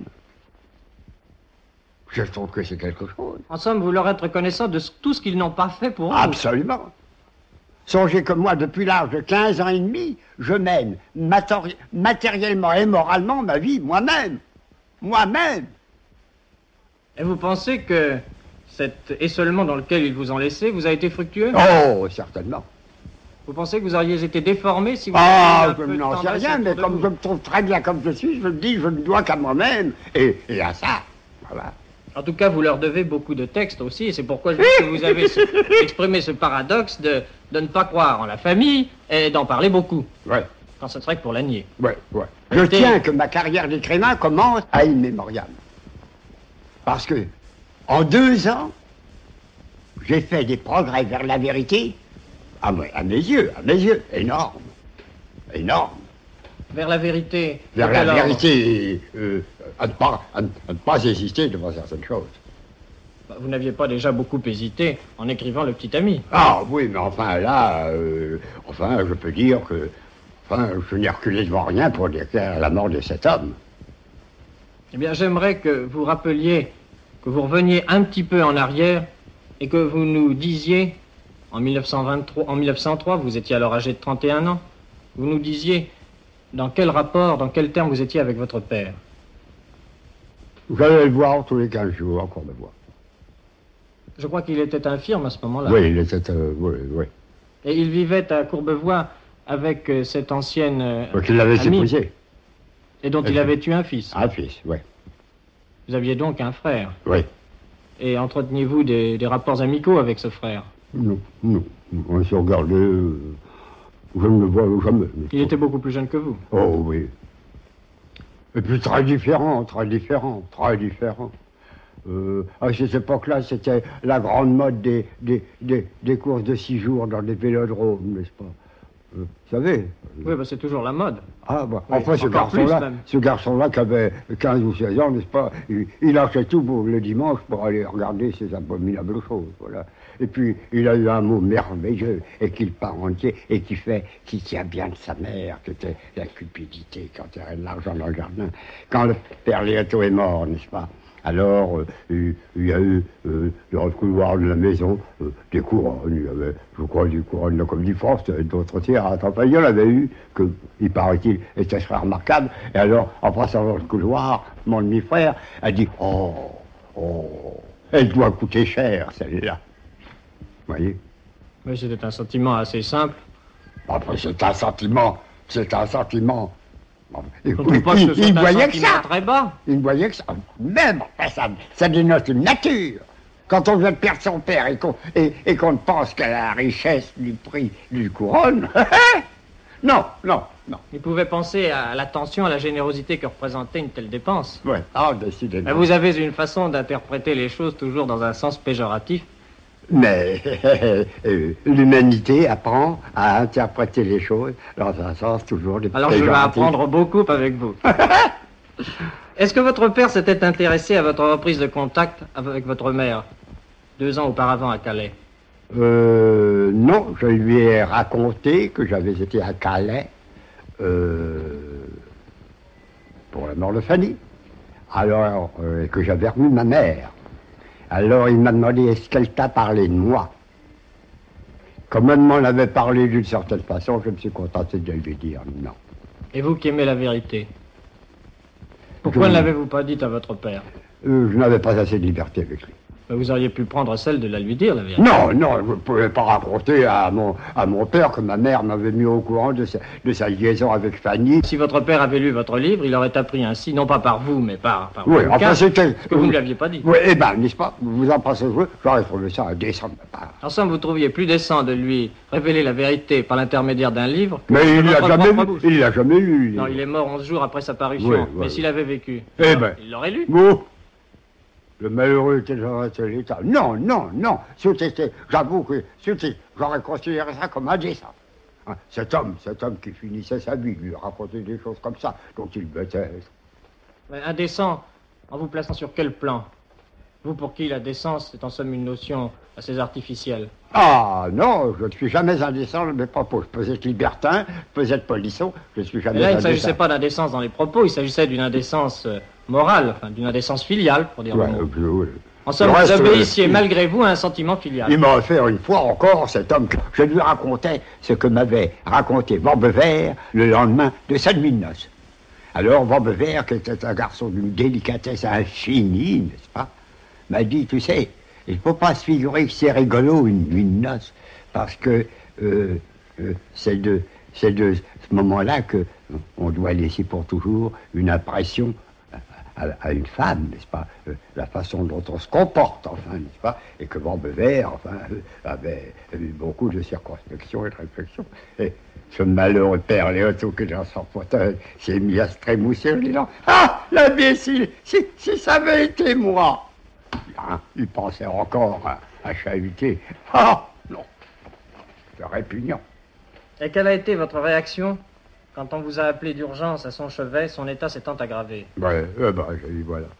Je trouve que c'est quelque chose. En somme, vous leur êtes reconnaissant de tout ce qu'ils n'ont pas fait pour vous. Absolument. Songez que moi, depuis l'âge de quinze ans et demi, je mène matori- matériellement et moralement ma vie moi-même. Moi-même. Et vous pensez que cet essolement dans lequel ils vous ont laissé vous a été fructueux? Oh, certainement. Vous pensez que vous auriez été déformé si vous ah, aviez un je peu de n'en sais rien, mais comme vous. je me trouve très bien comme je suis, je me dis, je ne dois qu'à moi-même et, et à ça. Voilà. En tout cas, vous leur devez beaucoup de textes aussi, et c'est pourquoi je dis que vous avez ce, exprimé ce paradoxe de, de ne pas croire en la famille et d'en parler beaucoup. Ouais. Quand ce serait que pour la nier. Ouais, ouais. Je Restez... tiens que ma carrière d'écrivain commence à immémorial. Parce que, en deux ans, j'ai fait des progrès vers la vérité, à, à mes yeux, à mes yeux, énormes. Énormes. Vers la vérité. Vers De la quel ordre? vérité, euh, à, ne pas, à, ne, à ne pas hésiter devant certaines choses. Bah, vous n'aviez pas déjà beaucoup hésité en écrivant Le Petit Ami? Ah oui, mais enfin là, euh, enfin je peux dire que, enfin je n'ai reculé devant rien pour déclarer la mort de cet homme. Eh bien, j'aimerais que vous rappeliez, que vous reveniez un petit peu en arrière et que vous nous disiez, en mille neuf cent vingt-trois, en mille neuf cent trois, vous étiez alors âgé de trente et un ans, vous nous disiez dans quel rapport, dans quel terme vous étiez avec votre père. J'allais le voir tous les quinze jours, encore de voir. Je crois qu'il était infirme à ce moment-là. Oui, il était, euh, oui, oui. Et il vivait à Courbevoie avec euh, cette ancienne euh, Donc il l'avait amie, épousé. et dont Et il avait eu un fils. Un fils, oui. Vous aviez donc un frère. Oui. Et entreteniez-vous des, des rapports amicaux avec ce frère? Non, non. On se regardait, euh, je ne le vois jamais. Il était beaucoup plus jeune que vous. Oh oui. Et puis très différent, très différent, très différent. Euh, à cette époque-là, c'était la grande mode des, des, des, des courses de six jours dans des vélodromes, n'est-ce pas? Euh, vous savez? Oui, bah, c'est toujours la mode. Ah, bah, Oui, enfin, ce encore plus, garçon-là, même. ce garçon-là qui avait quinze ou seize ans, n'est-ce pas? Il, il achetait tout pour le dimanche pour aller regarder ces abominables choses, voilà. Et puis, il a eu un mot merveilleux, et qu'il part entier, et qui fait, qui tient bien de sa mère, qui était la cupidité, quand il y avait de l'argent dans le jardin. Quand le père Léoto est mort, n'est-ce pas? Alors, euh, il, il y a eu, euh, dans le couloir de la maison, euh, des couronnes. Il y avait, je crois, des couronnes de la Comédie Française, d'autres théâtres. Enfin, il y en avait eu, que, il paraît-il, était très remarquable. Et alors, en passant dans le couloir, mon demi-frère a dit, oh, oh, elle doit coûter cher, celle-là. Vous voyez? Oui, c'était un sentiment assez simple. Après, c'est un sentiment, c'est un sentiment. Je ne trouve pas que ce il, soit il un voyait que sentiment ça. très bas. Il voyait que ça. Même, enfin, ça, ça dénote une nature. Quand on vient de perdre son père et qu'on et, et qu'on ne pense qu'à la richesse du prix du couronne, non, non, non. Il pouvait penser à l'attention, à la générosité que représentait une telle dépense. Ouais. Ah, décidément. Mais vous avez une façon d'interpréter les choses toujours dans un sens péjoratif. Mais euh, l'humanité apprend à interpréter les choses dans un sens toujours de Alors je vais péjoratif. apprendre beaucoup avec vous. Est-ce que votre père s'était intéressé à votre reprise de contact avec votre mère, deux ans auparavant à Calais? Euh, non, je lui ai raconté que j'avais été à Calais euh, pour la mort de Fanny. Alors, euh, que j'avais remis ma mère. Alors, il m'a demandé, est-ce qu'elle t'a parlé de moi? Comme elle m'en avait parlé d'une certaine façon, je me suis contenté de lui dire non. Et vous qui aimez la vérité, pourquoi Je- ne l'avez-vous pas dit à votre père? Euh, je n'avais pas assez de liberté avec lui. Vous auriez pu prendre celle de la lui dire, la vérité. Non, non, je ne pouvais pas raconter à mon, à mon père que ma mère m'avait mis au courant de sa, de sa liaison avec Fanny. Si votre père avait lu votre livre, il aurait appris ainsi, non pas par vous, mais par, par Oui, le enfin cas, c'était... ce que vous ne l'aviez pas dit. Oui, eh ben, n'est-ce pas? Vous en pensez jouer? J'aurais trouvé ça indécent de ma part. En somme, vous trouviez plus décent de lui révéler la vérité par l'intermédiaire d'un livre que Mais de il l'a votre jamais propre lu. bouche. Il l'a jamais lu. Non, il est mort onze jours après sa parution. Oui, mais oui, s'il oui. avait vécu, Eh alors, ben. il l'aurait lu. Bon. Le malheureux était dans un tel état. Non, non, non. C'était, j'avoue que c'était, j'aurais considéré ça comme indécent. Hein, cet homme, cet homme qui finissait sa vie, lui raconter des choses comme ça, dont il mettait. Mais indécent, en vous plaçant sur quel plan? Vous pour qui la décence est en somme une notion assez artificielle. Ah non, je ne suis jamais indécent dans mes propos. Je peux être libertin, je peux être polisson, je ne suis jamais Et là, il ne indécent. s'agissait pas d'indécence dans les propos, il s'agissait d'une indécence euh, morale, enfin d'une indécence filiale, pour dire Ouais, le mot. euh, oui. En somme, Le vous reste, obéissiez euh, malgré vous à un sentiment filial. Il m'a offert une fois encore, cet homme, que je lui racontais ce que m'avait raconté Vambevert le lendemain de sa nuit de noces. Alors Vambevert, qui était un garçon d'une délicatesse infinie, n'est-ce pas, m'a dit, tu sais, il ne faut pas se figurer que c'est rigolo une nuit de noces, parce que euh, euh, c'est de, c'est de ce moment-là que on doit laisser pour toujours une impression à, à une femme, n'est-ce pas, euh, la façon dont on se comporte, enfin, n'est-ce pas, et que Vambevert, enfin, euh, avait eu beaucoup de circonspection et de réflexion. Et ce malheureux père Léoto, qui est dans son fauteuil, s'est mis à se trémousser en disant, ah, l'imbécile, si, si ça avait été moi. Hein, il pensait encore à, à chahuter. Ah, non, c'est répugnant. Et quelle a été votre réaction Quand on vous a appelé d'urgence à son chevet, son état s'étant aggravé. Ouais, euh, bah, j'ai dit voilà.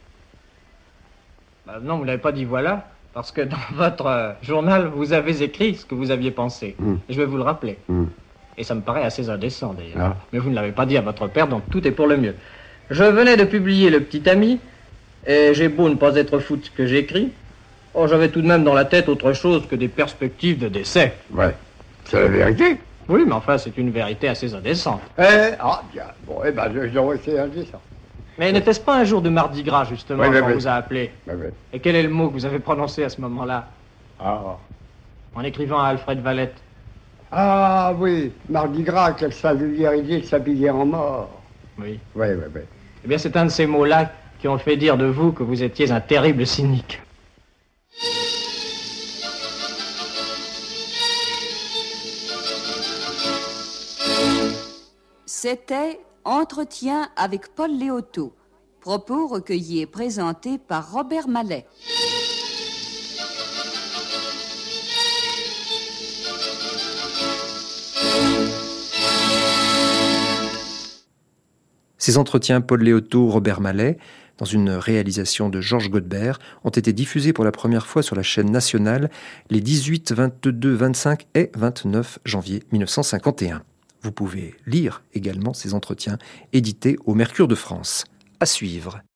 Bah, non, vous n'avez pas dit voilà, parce que dans votre euh, journal, vous avez écrit ce que vous aviez pensé. Mm. Et je vais vous le rappeler. Mm. Et ça me paraît assez indécent, d'ailleurs. Ah. Mais vous ne l'avez pas dit à votre père, donc tout est pour le mieux. Je venais de publier Le Petit Ami, et j'ai beau ne pas être fou de ce que j'écris, oh, j'avais tout de même dans la tête autre chose que des perspectives de décès. Ouais, c'est la vérité. Oui, mais enfin, c'est une vérité assez indécente. Eh, ah, bien. Bon, eh ben, je, je devrais essayer indécent. Mais n'était-ce pas un jour de Mardi Gras, justement, Oui, oui, quand oui. on vous a appelé? Ouais, ouais. Et quel est le mot que vous avez prononcé à ce moment-là, Ah. en écrivant à Alfred Valette? Ah oui, Mardi Gras, quelle singularité de s'habiller en mort. Oui. Oui, oui, oui. Eh bien, c'est un de ces mots-là qui ont fait dire de vous que vous étiez un terrible cynique. C'était Entretien avec Paul Léotot. Propos recueillis et présentés par Robert Mallet. Ces entretiens Paul Léotot, Robert Mallet, dans une réalisation de Georges Godebert, ont été diffusés pour la première fois sur la chaîne nationale les dix-huit, vingt-deux, vingt-cinq et vingt-neuf janvier mille neuf cent cinquante et un. Vous pouvez lire également ces entretiens édités au Mercure de France. À suivre.